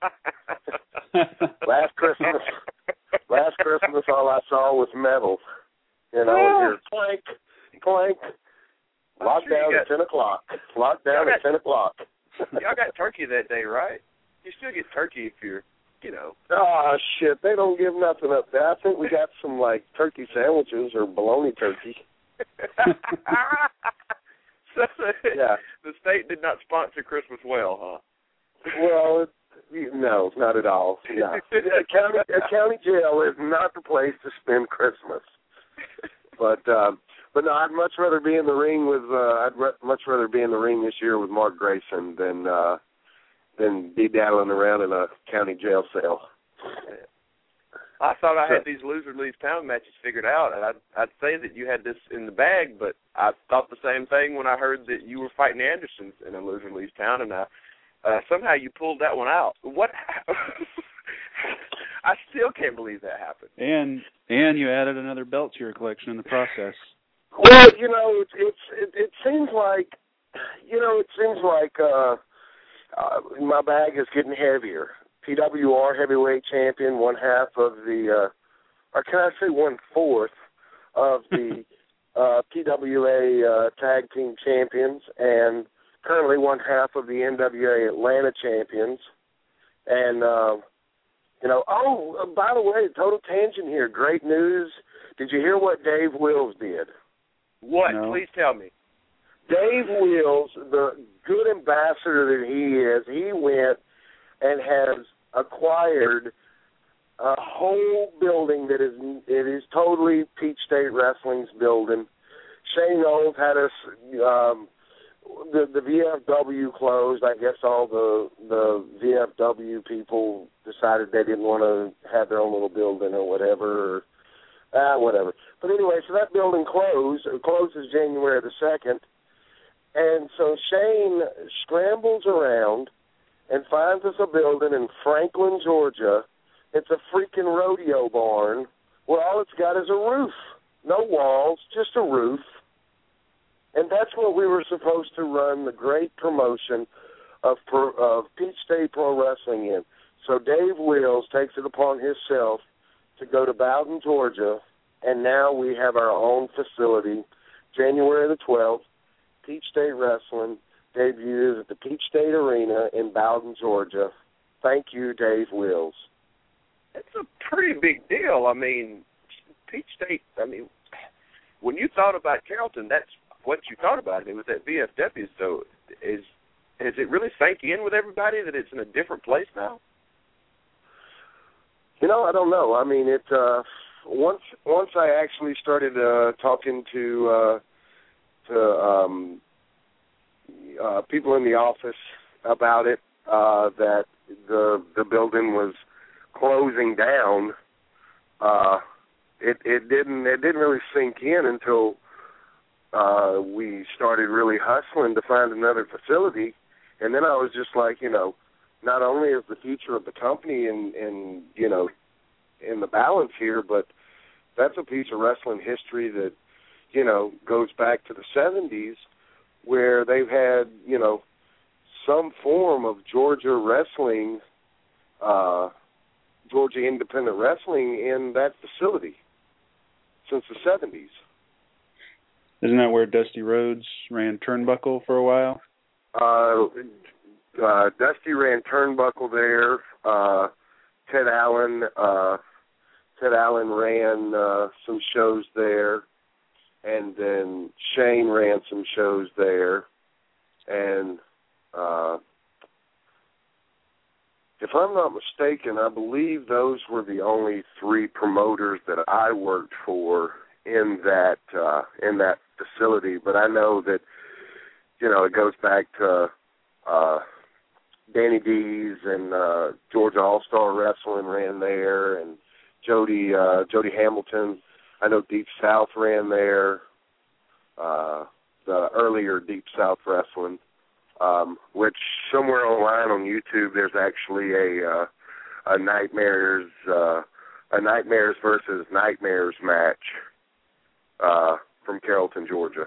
last Christmas, last Christmas, all I saw was metal. You know, here, clank, clank, locked down at ten o'clock. Locked down at ten o'clock. Y'all got turkey that day, right? You still get turkey if you're, you know. Oh, shit, they don't give nothing up there. I think we got some, like, turkey sandwiches or bologna turkey. So, yeah. The state did not sponsor Christmas well, huh? Well, it, no, not at all. No. A county, a county jail is not the place to spend Christmas. But, um, but no, I'd much rather be in the ring with, uh, I'd re- much rather be in the ring this year with Mark Grayson than, uh, than be daddling around in a county jail cell. I thought I had these loser leaves town matches figured out, and I'd, I'd say that you had this in the bag, but I thought the same thing when I heard that you were fighting Andersons in a loser leaves town, and I, uh, somehow you pulled that one out. What? I still can't believe that happened. And and you added another belt to your collection in the process. Well, you know, it's, it's it, it seems like, you know, it seems like uh, uh, my bag is getting heavier. P W R heavyweight champion, one half of the, uh, or can I say one fourth of the uh, P W A uh, tag team champions, and currently one half of the N W A Atlanta champions. And, uh, you know, oh, by the way, total tangent here. Great news. Did you hear what Dave Wills did? What? No. Please tell me. Dave Wills, the good ambassador that he is, he went and has acquired a whole building that is it is totally Peach State Wrestling's building. Shane Knowles had us. Um, the the V F W closed. I guess all the the V F W people decided they didn't want to have their own little building or whatever. Or, ah, whatever. But anyway, so that building closed. It closes January the second. And so Shane scrambles around and finds us a building in Franklin, Georgia. It's a freaking rodeo barn where all it's got is a roof. No walls, just a roof. And that's what we were supposed to run the great promotion of, of Peach State Pro Wrestling in. So Dave Wills takes it upon himself to go to Bowden, Georgia, and now we have our own facility. January the twelfth, Peach State Wrestling debuts at the Peach State Arena in Bowden, Georgia. Thank you, Dave Wills. It's a pretty big deal. I mean, Peach State, I mean, when you thought about Carrollton, that's what you thought about. It was at V F W. So is has it really sank in with everybody that it's in a different place now? You know, I don't know. I mean, it uh, once once I actually started uh, talking to uh, to um, uh, people in the office about it, uh, that the the building was closing down. Uh, it it didn't it didn't really sink in until uh, we started really hustling to find another facility, and then I was just like, you know, not only is the future of the company and and you know in the balance here, but that's a piece of wrestling history that you know goes back to the seventies, where they've had you know some form of Georgia wrestling. Uh, Georgia Independent Wrestling in that facility since the seventies. Isn't that where Dusty Rhodes ran Turnbuckle for a while? Uh, uh, Dusty ran Turnbuckle there. Uh, Ted Allen, uh, Ted Allen ran uh, some shows there, and then Shane ran some shows there, and uh, if I'm not mistaken, I believe those were the only three promoters that I worked for in that uh, in that facility. But I know that you know it goes back to uh, Danny Dees and uh, Georgia All Star Wrestling ran there, and Jody uh, Jody Hamilton. I know Deep South ran there. Uh, the earlier Deep South Wrestling. Um, which somewhere online on YouTube, there's actually a uh, a Nightmares uh, a Nightmares versus Nightmares match uh, from Carrollton, Georgia.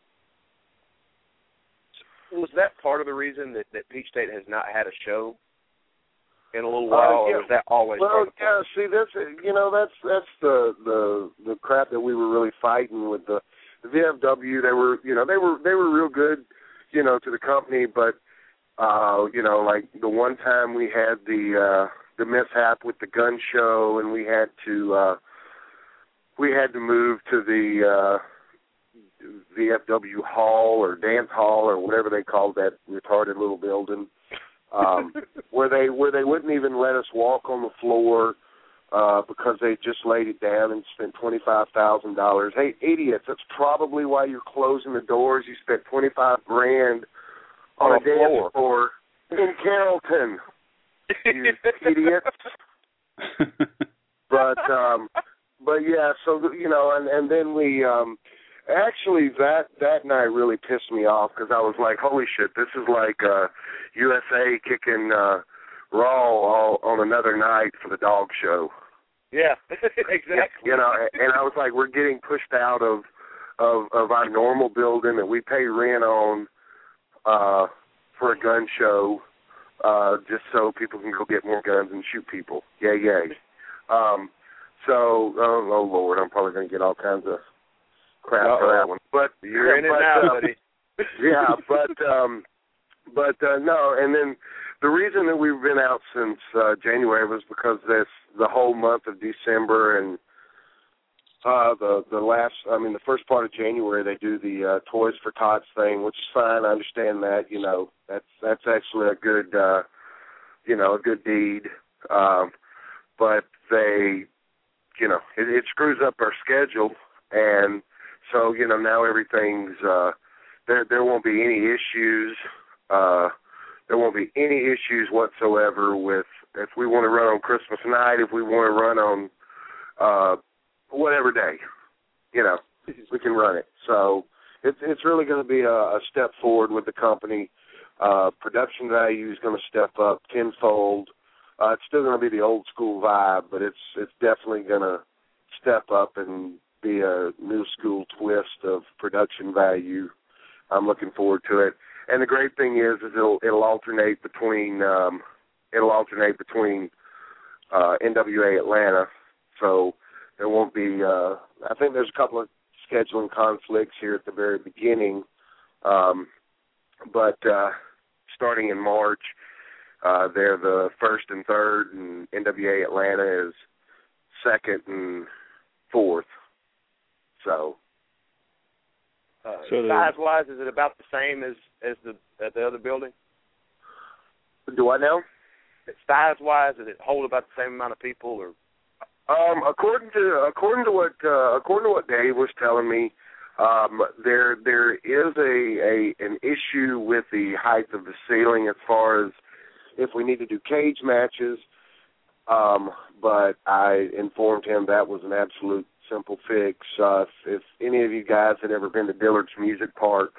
Was that part of the reason that, that Peach State has not had a show in a little while, uh, yeah. or was that always well, part of the yeah, see, that's you know that's that's the the the crap that we were really fighting with the, the V F W. They were you know they were they were real good. You know, to the company, but uh, you know, like the one time we had the uh, the mishap with the gun show, and we had to uh, we had to move to the uh, V F W hall or dance hall or whatever they called that retarded little building, um, where they where they wouldn't even let us walk on the floor. Uh, because they just laid it down and spent twenty-five thousand dollars. Hey, idiots, that's probably why you're closing the doors. You spent twenty-five grand on, on a dance floor in Carrollton, you idiots. but, um, but yeah, so, you know, and, and then we, um, actually that, that night really pissed me off because I was like, holy shit, this is like uh, U S A kicking uh, Raw all, on another night for the dog show. Yeah, exactly. You know, and I was like, we're getting pushed out of of, of our normal building that we pay rent on uh, for a gun show, uh, just so people can go get more guns and shoot people. Yay, yay. Um, so, oh, oh Lord, I'm probably going to get all kinds of crap Uh-oh. for that one. But you're in it but, now, uh, buddy. yeah, but um, but uh, no, and then. The reason that we've been out since uh, January was because this the whole month of December and uh, the the last, I mean, the first part of January they do the uh, Toys for Tots thing, which is fine. I understand that. You know, that's that's actually a good, uh, you know, a good deed. Um, but they, you know, it, it screws up our schedule, and So, you know, now everything's, uh, there there won't be any issues. Uh, there won't be any issues whatsoever with if we want to run on Christmas night, if we want to run on uh, whatever day, you know, we can run it. So it's it's really going to be a, a step forward with the company. Uh, production value is going to step up tenfold. Uh, it's still going to be the old school vibe, but it's it's definitely going to step up and be a new school twist of production value. I'm looking forward to it. And the great thing is, is it'll it'll alternate between um, it'll alternate between uh, N W A Atlanta. So there won't be. Uh, I think there's a couple of scheduling conflicts here at the very beginning, um, but uh, starting in March, uh, they're the first and third, and N W A Atlanta is second and fourth. So. Uh, so size-wise, is it about the same as, as the at the other building? Do I know? Size-wise, does it hold about the same amount of people, or? Um, according to according to what uh, according to what Dave was telling me, um, there there is a, a an issue with the height of the ceiling as far as if we need to do cage matches. Um, but I informed him that was an absolute simple fix. Uh, if, if any of you guys had ever been to Dillard's Music Park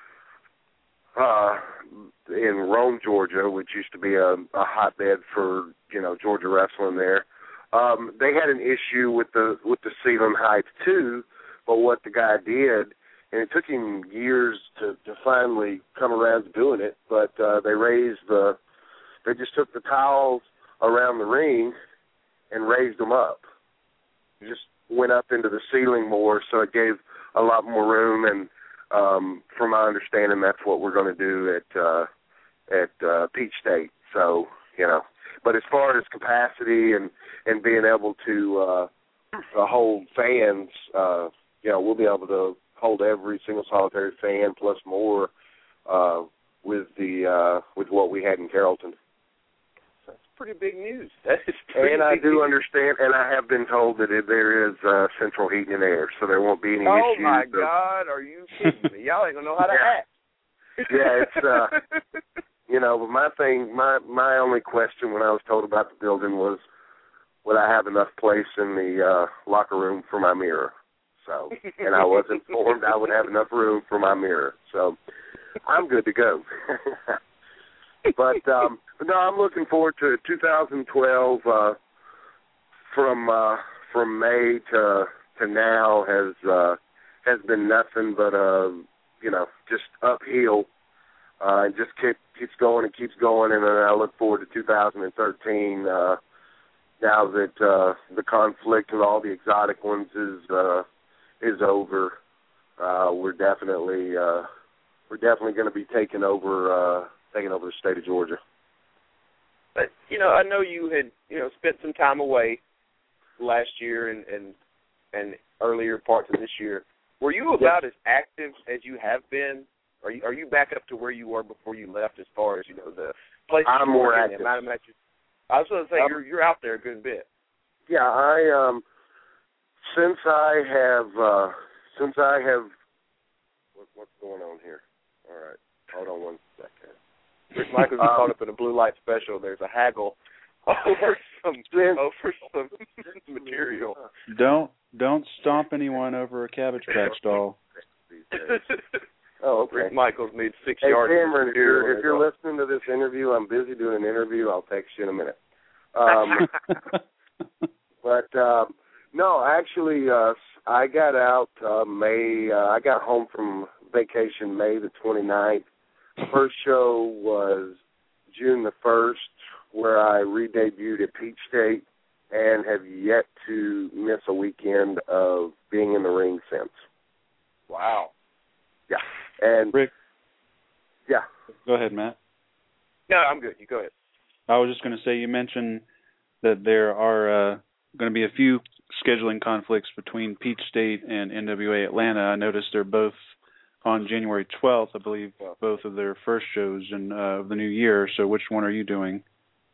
uh, in Rome, Georgia, which used to be a, a hotbed for, you know, Georgia wrestling there, um, they had an issue with the with the ceiling height too. But what the guy did, and it took him years to, to finally come around to doing it, but uh, they raised the, they just took the tiles around the ring and raised them up. Just went up into the ceiling more, so it gave a lot more room. And um, from my understanding, that's what we're going to do at uh, at uh, Peach State. So, you know, but as far as capacity and, and being able to uh, uh, hold fans, uh, you know, we'll be able to hold every single solitary fan plus more uh, with the uh, with what we had in Carrollton. That's pretty big news. That is pretty and I big do news. understand, and I have been told that it, there is uh, central heating and air, so there won't be any oh issues. Oh, my of, God, are you kidding me? Y'all ain't going to know how to yeah. act. Yeah, it's, uh, you know, but my thing, my, my only question when I was told about the building was, would I have enough place in the uh, locker room for my mirror? So, and I was informed I would have enough room for my mirror. So, I'm good to go. But, um, no, I'm looking forward to two thousand twelve. Uh, from uh, from May to to now has uh, has been nothing but uh, you know, just uphill. Uh, it just keep, keeps going and keeps going, and then I look forward to two thousand thirteen. Uh, now that uh, the conflict with all the exotic ones is uh, is over, uh, we're definitely uh, we're definitely going to be taking over uh, taking over the state of Georgia. But you know, I know you had you know spent some time away last year and and, and earlier parts of this year. Were you about as active as you have been? Are you are you back up to where you were before you left, as far as you know the places? I'm you more in, active. The amount of matches? I was going to say um, you're you're out there a good bit. Yeah, I um since I have uh, since I have what, what's going on here? All right, hold on one second. Rick Michaels is um, caught up in a blue light special. There's a haggle over some over some material. Don't don't stomp anyone over a Cabbage Patch doll. Oh, okay. Rick Michaels needs six hey, yards. Cameron, if you're, if material. you're listening to this interview, I'm busy doing an interview. I'll text you in a minute. Um, but um, no, actually, uh, I got out uh, May. Uh, I got home from vacation May the twenty-ninth. First show was June the first, where I re-debuted at Peach State and have yet to miss a weekend of being in the ring since. Wow. Yeah. And Rick, yeah. go ahead, Matt. No, I'm good. You go ahead. I was just going to say, you mentioned that there are uh, going to be a few scheduling conflicts between Peach State and N W A Atlanta. I noticed they're both on January twelfth, I believe, both of their first shows in uh, of the new year. So which one are you doing?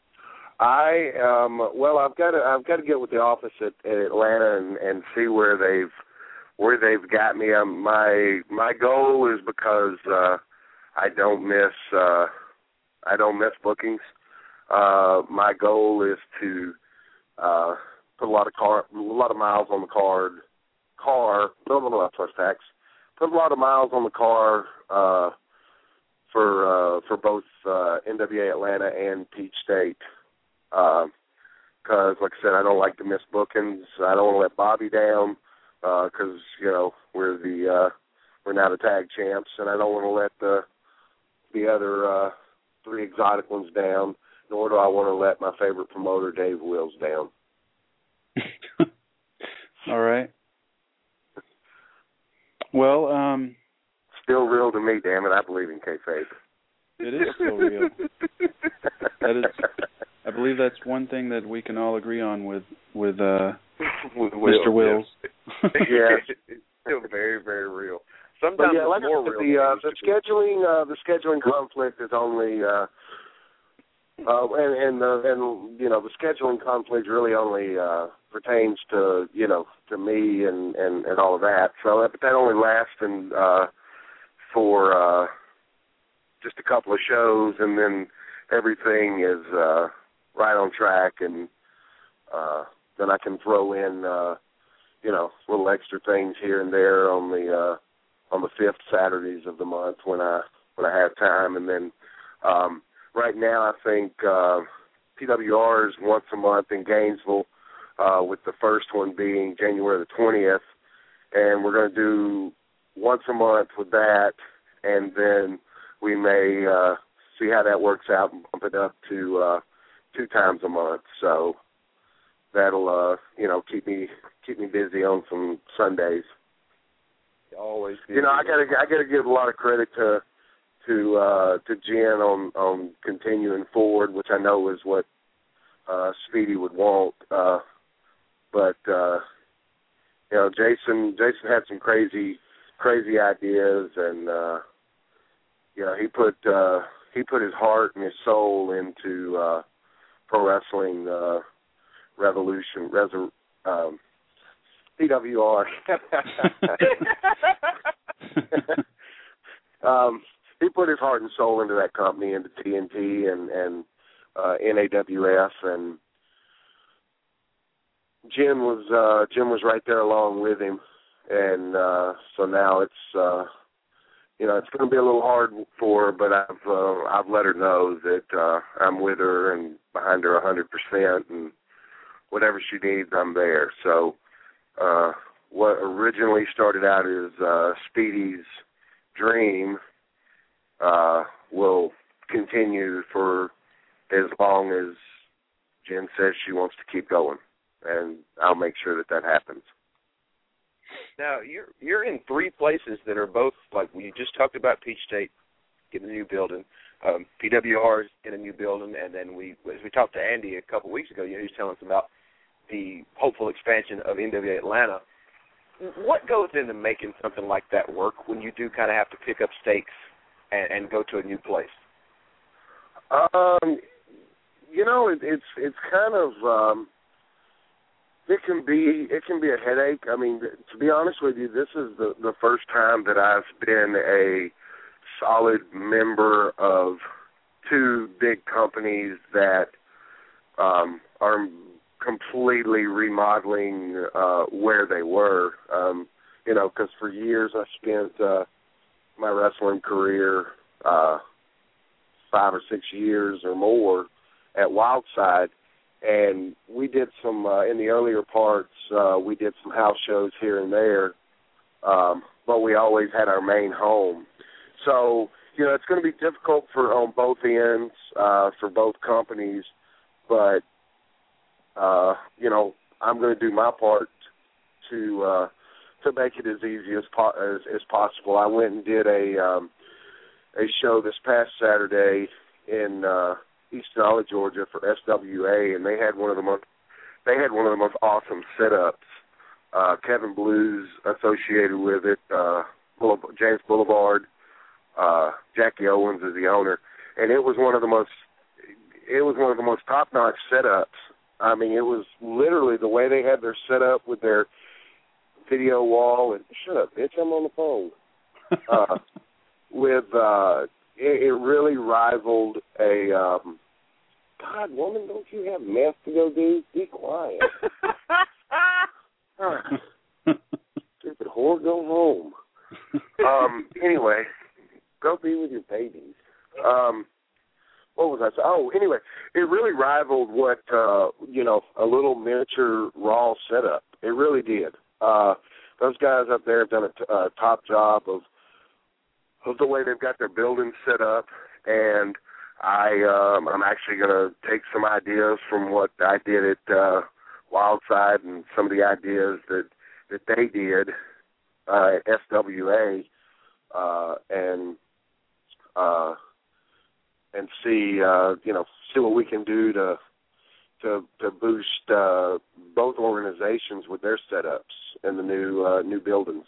I um well, I've got to I've got to get with the office at, at Atlanta and, and see where they've where they've got me. Um, my my goal is because uh, I don't miss uh, I don't miss bookings. Uh, my goal is to uh, put a lot of car a lot of miles on the card car blah blah blah plus tax. Put a lot of miles on the car uh, for uh, for both uh, N W A Atlanta and Peach State. Because, uh, like I said, I don't like to miss bookings. I don't want to let Bobby down. Because uh, you know we're the uh, we're now the tag champs, and I don't want to let the the other uh, three exotic ones down. Nor do I want to let my favorite promoter, Dave Wills, down. All right. Well, um, still real to me. Damn it, I believe in kayfabe. It is still real. That is, I believe that's one thing that we can all agree on with with. Uh, With Mister Wills. Yes. Yeah, it's still very, very real. Sometimes yeah, like it's more real. The, uh, the scheduling, uh, the scheduling conflict is only, uh, uh, and and, uh, and you know, the scheduling conflict really only uh, pertains to you know to me and, and, and all of that. So that, that only lasts in, uh, for uh, just a couple of shows, and then everything is uh, right on track and. Uh, Then I can throw in, uh, you know, little extra things here and there on the uh, on the fifth Saturdays of the month when I when I have time. And then um, right now I think uh, P W R is once a month in Gainesville, uh, with the first one being January the twentieth, and we're going to do once a month with that, and then we may uh, see how that works out and bump it up to uh, two times a month. So. That'll, uh, you know, keep me keep me busy on some Sundays. Always, you know, I gotta I gotta give a lot of credit to to uh, to Jen on, on continuing forward, which I know is what uh, Speedy would want. Uh, but uh, you know, Jason Jason had some crazy crazy ideas, and uh, you know, he put uh, he put his heart and his soul into uh, pro wrestling. Uh, Revolution, Resur- um, P W R. um, he put his heart and soul into that company, into T N T and, and uh, N A W F, and Jim was uh, Jim was right there along with him, and uh, so now it's uh, you know it's going to be a little hard for her, but I've uh, I've let her know that uh, I'm with her and behind her one hundred percent, and whatever she needs, I'm there. So uh, what originally started out as uh, Speedy's dream uh, will continue for as long as Jen says she wants to keep going, and I'll make sure that that happens. Now, you're you're in three places that are both, like we just talked about Peach State getting a new building, um, P W R is in a new building, and then we, as we talked to Andy a couple weeks ago, you know, he was telling us about the hopeful expansion of N W A Atlanta. What goes into making something like that work when you do kind of have to pick up stakes and, and go to a new place? Um, you know, it, it's it's kind of um, it can be it can be a headache. I mean, to be honest with you, this is the the first time that I've been a solid member of two big companies that um, are completely remodeling uh, where they were. Um, you know, because for years I spent uh, my wrestling career, uh, five or six years or more, at Wildside, and we did some, uh, in the earlier parts, uh, we did some house shows here and there, um, but we always had our main home. So, you know, it's going to be difficult for on both ends, uh, for both companies, but Uh, you know, I'm going to do my part to uh, to make it as easy as, po- as as possible. I went and did a um, a show this past Saturday in uh, East Nolly, Georgia, for S W A, and they had one of the most they had one of the most awesome setups. Uh, Kevin Blues associated with it, uh, Boulevard, James Boulevard, uh, Jackie Owens is the owner, and it was one of the most it was one of the most top-notch setups. I mean, it was literally the way they had their setup with their video wall, and shut up, bitch, I'm on the phone. Uh, with uh, it, it really rivaled a. Um, God, woman, don't you have meth to go do? Be quiet. uh, stupid whore, go home. Um. Anyway, go be with your babies. Um. What was I saying? Oh, anyway, it really rivaled what, uh, you know, a little miniature Raw setup. It really did. Uh, those guys up there have done a, t- a top job of of the way they've got their building set up, and I, um, I'm actually going to take some ideas from what I did at uh, Wildside and some of the ideas that, that they did uh, at S W A, uh, and uh and see, uh, you know, see what we can do to to to boost uh, both organizations with their setups in the new uh, new buildings.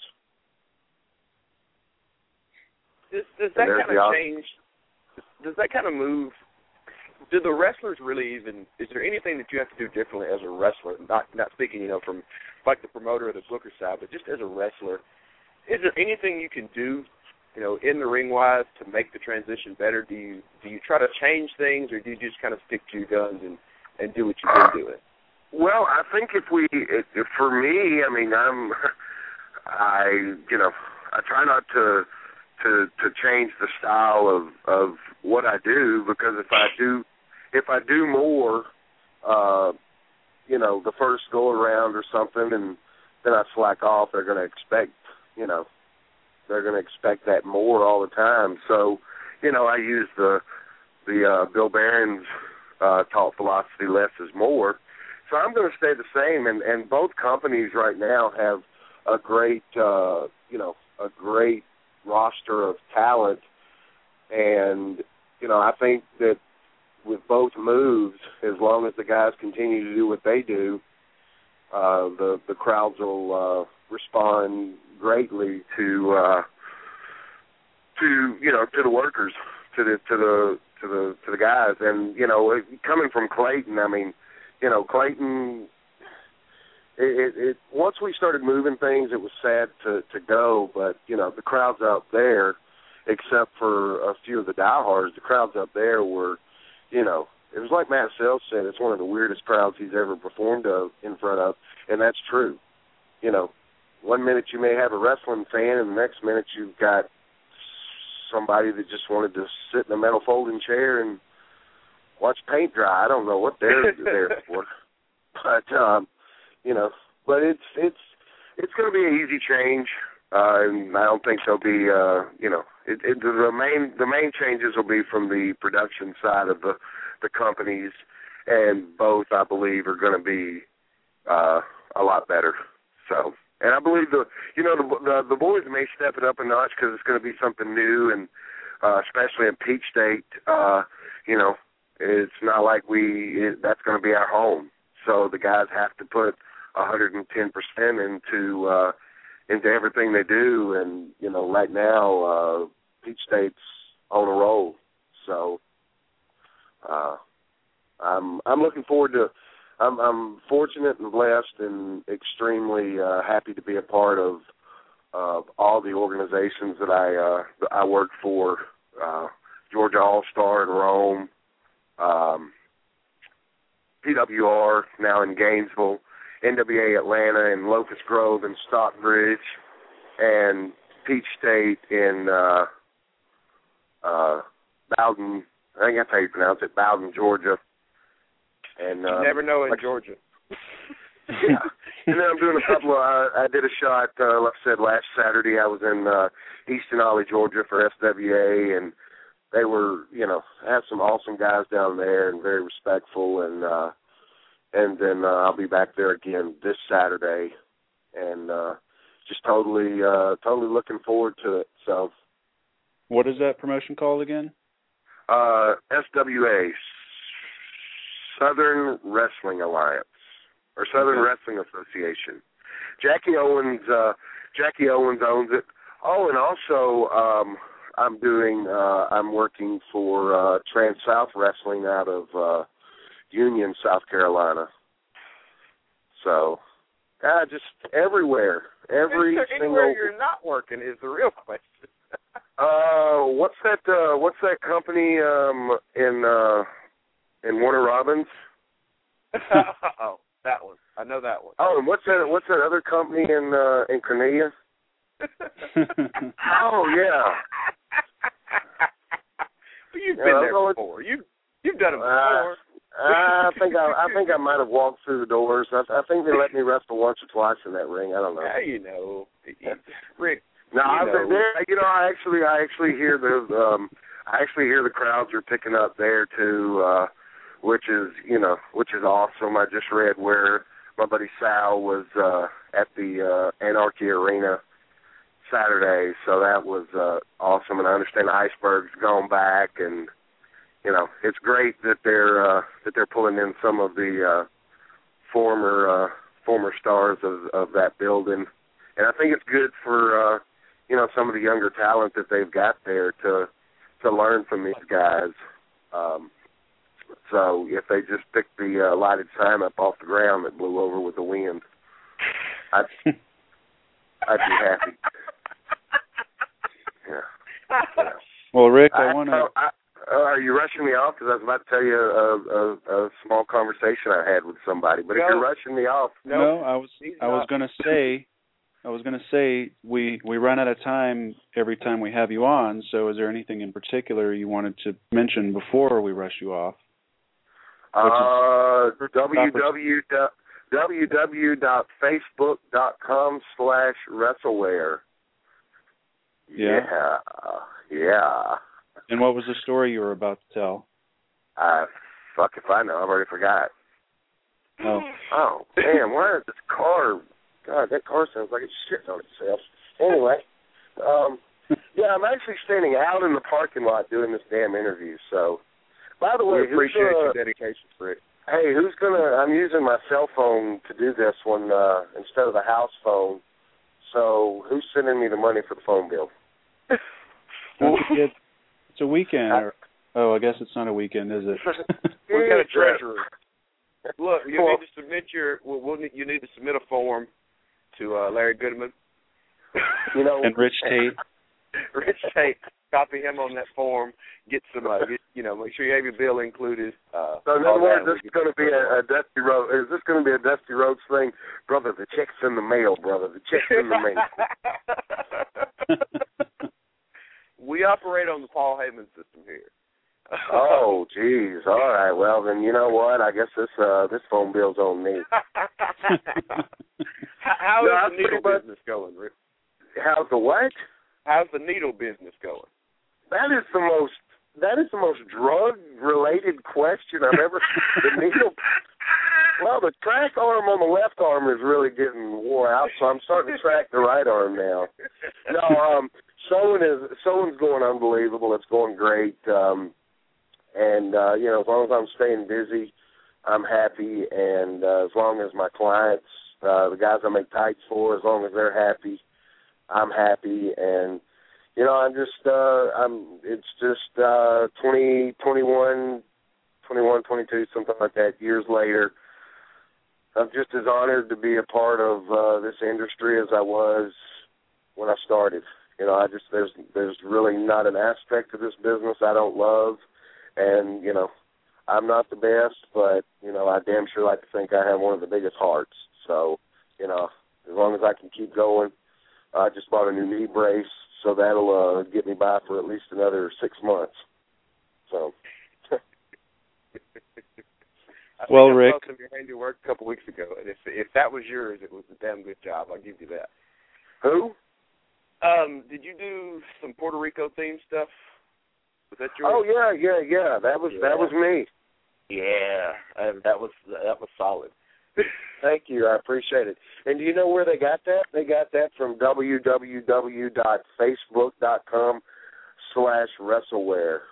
Does, does that kind of change? Does that kind of move? Do the wrestlers really even? Is there anything that you have to do differently as a wrestler? Not not speaking, you know, from like the promoter or the booker side, but just as a wrestler, is there anything you can do, you know, in the ring wise to make the transition better? Do you do you try to change things, or do you just kind of stick to your guns and, and do what you've been doing? Well, I think if we, if, for me, I mean, I'm, I, you know, I try not to to to change the style of of what I do, because if I do, if I do more, uh, you know, the first go around or something, and then I slack off, they're going to expect, you know. They're going to expect that more all the time. So, you know, I use the the uh, Bill Barron's uh, taught philosophy, less is more. So I'm going to stay the same. And, and both companies right now have a great, uh, you know, a great roster of talent. And, you know, I think that with both moves, as long as the guys continue to do what they do, uh, the, the crowds will uh, respond greatly to uh, to you know to the workers, to the to the to the to the guys, and you know coming from Clayton, I mean, you know Clayton. It, it, it once we started moving things, it was sad to to go, but you know the crowds out there, except for a few of the diehards, the crowds out there were, you know, it was like Matt Sells said, it's one of the weirdest crowds he's ever performed of, in front of, and that's true. You know. One minute you may have a wrestling fan, and the next minute you've got somebody that just wanted to sit in a metal folding chair and watch paint dry. I don't know what they're there for, but um, you know, but it's it's it's going to be an easy change, uh, and I don't think there'll be uh, you know, it, it, the main the main changes will be from the production side of the the companies, and both I believe are going to be uh, a lot better. So. And I believe the, you know, the the, the boys may step it up a notch because it's going to be something new, and uh, especially in Peach State, uh, you know, it's not like we it, that's going to be our home. So the guys have to put one hundred ten percent into uh, into everything they do, and you know, right now uh, Peach State's on a roll. So uh, I'm I'm looking forward to. I'm, I'm fortunate and blessed and extremely uh, happy to be a part of uh, all the organizations that I uh, that I work for. Uh, Georgia All-Star in Rome, um, P W R now in Gainesville, N W A Atlanta and Locust Grove and Stockbridge, and Peach State in uh, uh, Bowden. I think that's how you pronounce it, Bowden, Georgia. And, uh, you never know in like, Georgia. Yeah. And then I'm doing a couple of, uh, I did a shot, uh, like I said, last Saturday I was in uh, East Denali, Georgia for S W A, and they were, you know, I have some awesome guys down there and very respectful, and uh, and then uh, I'll be back there again this Saturday, and uh, just totally, uh, totally looking forward to it. So, what is that promotion called again? Uh, S W A, Southern Wrestling Alliance, or Southern okay. Wrestling Association. Jackie Owens, uh, Jackie Owens owns it. Oh, and also um, I'm doing, uh, I'm working for uh, Trans South Wrestling out of uh, Union, South Carolina. So, uh, just everywhere, Every Anywhere single. you're not working is the real question. uh, what's that? Uh, what's that company um, in uh, in Warner Robins? Oh, that one. I know that one. Oh, and what's that? What's that other company in uh, in Cornelia? Oh yeah. You've Yeah, been I'll there go with- before. You you've done it Uh, before. I think I, I think I might have walked through the doors. I, I think they let me wrestle once or twice in that ring. I don't know. Yeah, you know, Rick. No, you I've know. been there. You know, I actually, I actually hear the, um, I actually hear the crowds are picking up there too, uh, which is, you know, which is awesome. I just read where my buddy Sal was uh, at the uh, Anarchy Arena Saturday, so that was uh, awesome. And I understand the Iceberg's gone back, and you know, it's great that they're uh, that they're pulling in some of the uh, former uh, former stars of, of that building, and I think it's good for uh, you know, some of the younger talent that they've got there to to learn from these guys. Um, so if they just pick the uh, lighted sign up off the ground that blew over with the wind, I'd I'd be happy. Yeah. yeah. Well, Rick, I, I want to. Uh, are you rushing me off? Because I was about to tell you a, a, a small conversation I had with somebody. But no. If you're rushing me off, no, no I was I was going to say, I was going to say we we run out of time every time we have you on. So, is there anything in particular you wanted to mention before we rush you off? Uh, www dot facebook dot com slash wrestleware. Yeah. Yeah. Yeah. And what was the story you were about to tell? Uh, fuck if I know. I've already forgot. Oh. Oh, damn. Why is this car? God, that car sounds like it's shit on itself. Anyway, um, yeah, I'm actually standing out in the parking lot doing this damn interview. So, by the way, we appreciate uh, your dedication, Rick. Hey, who's gonna? I'm using my cell phone to do this one uh, instead of the house phone. So, who's sending me the money for the phone bill? Don't forget, it's a weekend. Or, oh, I guess it's not a weekend, is it? We've got a treasurer. Look, you need to submit your. We'll, we'll need, you need to submit a form to uh, Larry Goodman. You know, and Rich Tate. Rich Tate. Copy him on that form. Get some. Uh, get, you know, make sure you have your bill included. Uh, so in other words, this is going to be a, a Dusty Rhodes. Is this going to be a Dusty Rhodes thing, brother? The check's in the mail, brother. The check's in the mail. We operate on the Paul Heyman system here. Oh, geez. All right. Well, then you know what? I guess this uh, this phone bill's on me. How no, is the needle much, business going, Rick? How's the what? How's the needle business going? That is the most. That is the most drug-related question I've ever. The needle. Well, the track arm on the left arm is really getting wore out, so I'm starting to track the right arm now. No, um, sewing is sewing's going unbelievable. It's going great, um, and uh, you know, as long as I'm staying busy, I'm happy, and uh, as long as my clients, uh, the guys I make tights for, as long as they're happy, I'm happy, and you know, I'm just, uh, I'm. It's just uh, twenty, twenty-one, twenty-one, twenty-two, something like that. Years later, I'm just as honored to be a part of uh, this industry as I was when I started. You know, I just there's there's really not an aspect of this business I don't love, and you know, I'm not the best, but you know, I damn sure like to think I have one of the biggest hearts. So, you know, as long as I can keep going, I just bought a new knee brace. So that'll uh, get me by for at least another six months. So, I well, think I Rick, saw some of your handiwork a couple weeks ago, and if if that was yours, it was a damn good job. I'll give you that. Who? Um, did you do some Puerto Rico themed stuff? Was that yours? Oh yeah, yeah, yeah. That was yeah. that was me. Yeah, um, that was that was solid. Thank you. I appreciate it. And do you know where they got that? They got that from www dot facebook dot com slash wrestleware.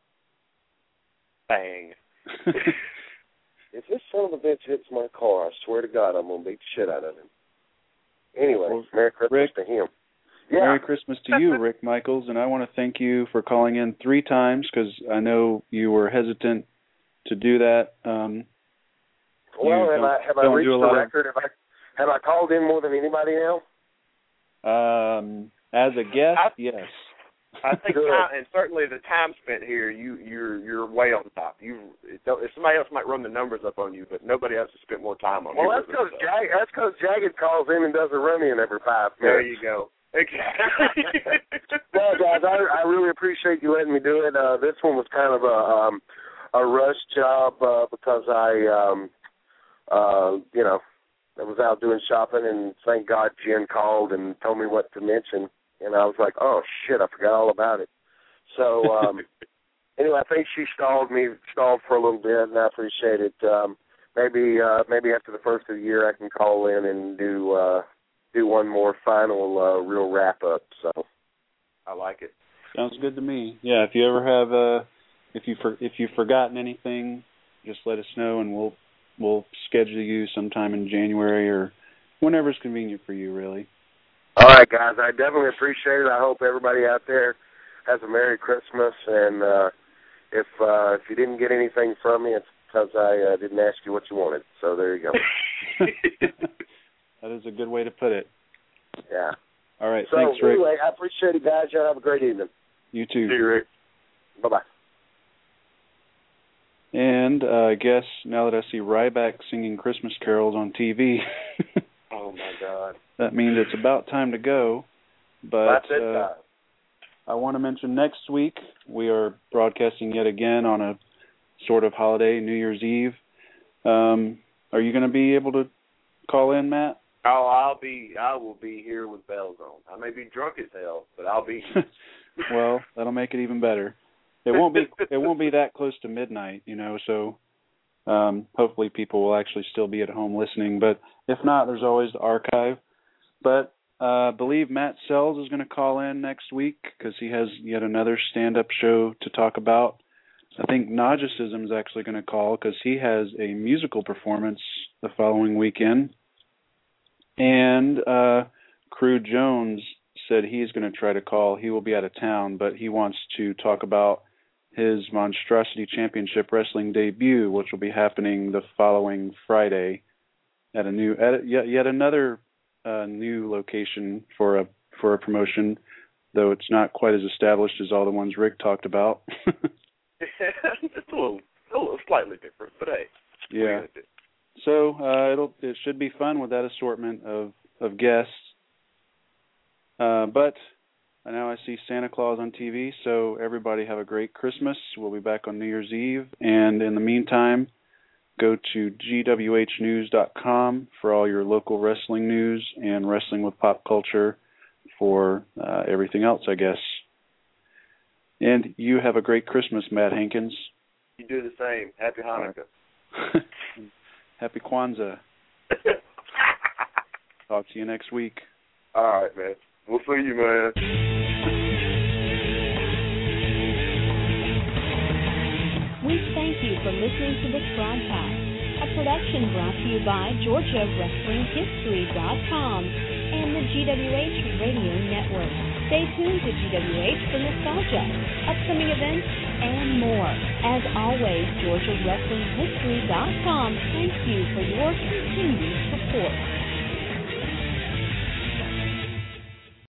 Bang. If this son of a bitch hits my car, I swear to God, I'm going to beat the shit out of him. Anyway, well, Merry Christmas Rick, to him. Yeah. Merry Christmas to you, Rick Michaels, and I want to thank you for calling in three times because I know you were hesitant to do that. Um, Well, have I have I reached the record? Of, have I have I called in more than anybody now? Um, as a guest, I, yes. I think, time, and certainly the time spent here, you you're you're way on top. You if somebody else might run the numbers up on you, but nobody else has spent more time on. Well, that's because Jag, that's because Jagged calls in and does a run-in every five minutes. There you go. Exactly. Well, guys, I, I really appreciate you letting me do it. Uh, this one was kind of a um, a rush job uh, because I, um, uh, you know, I was out doing shopping, and thank God Jen called and told me what to mention, and I was like, oh shit, I forgot all about it. So um, anyway, I think she stalled me, stalled for a little bit, and I appreciate it. Um, maybe uh, maybe after the first of the year, I can call in and do. Uh, do one more final uh, real wrap-up, so I like it. Sounds good to me. Yeah, if you ever have, uh, if, you for, if you've forgotten anything, just let us know, and we'll we'll schedule you sometime in January or whenever it's convenient for you, really. All right, guys, I definitely appreciate it. I hope everybody out there has a Merry Christmas, and uh, if uh, if you didn't get anything from me, it's because I uh, didn't ask you what you wanted, so there you go. That is a good way to put it. Yeah. All right. So, thanks, Rick. anyway, I appreciate it, guys. Y'all have a great evening. You too. See you, Rick. Bye-bye. And uh, I guess now that I see Ryback singing Christmas carols on T V, oh, my God. That means it's about time to go. But That's it, uh, I want to mention next week we are broadcasting yet again on a sort of holiday, New Year's Eve. Um, are you going to be able to call in, Matt? Oh, I'll be. I will be here with bells on. I may be drunk as hell, but I'll be. Well, that'll make it even better. It won't be. It won't be that close to midnight, you know. So um, hopefully people will actually still be at home listening. But if not, there's always the archive. But uh, I believe Matt Sells is going to call in next week because he has yet another stand-up show to talk about. I think Nagicism is actually going to call because he has a musical performance the following weekend. And uh, Crew Jones said he's going to try to call. He will be out of town, but he wants to talk about his Monstrosity Championship Wrestling debut, which will be happening the following Friday at a new, at yet, yet another uh, new location for a for a promotion, though it's not quite as established as all the ones Rick talked about. Just a little, a little slightly different, but hey. Yeah. So uh, it'll it should be fun with that assortment of of guests. Uh, but now I see Santa Claus on T V, so everybody have a great Christmas. We'll be back on New Year's Eve, and in the meantime, go to G W H news dot com for all your local wrestling news and wrestling with pop culture for uh, everything else, I guess. And you have a great Christmas, Matt Hankins. You do the same. Happy Hanukkah. Happy Kwanzaa. Talk to you next week. All right, man. We'll see you, man. We thank you for listening to this broadcast, a production brought to you by Georgia Wrestling History dot com and the G W H Radio Network. Stay tuned to G W H for nostalgia, upcoming events, and more. As always, Georgia Wrestling History dot com thanks you for your continued support.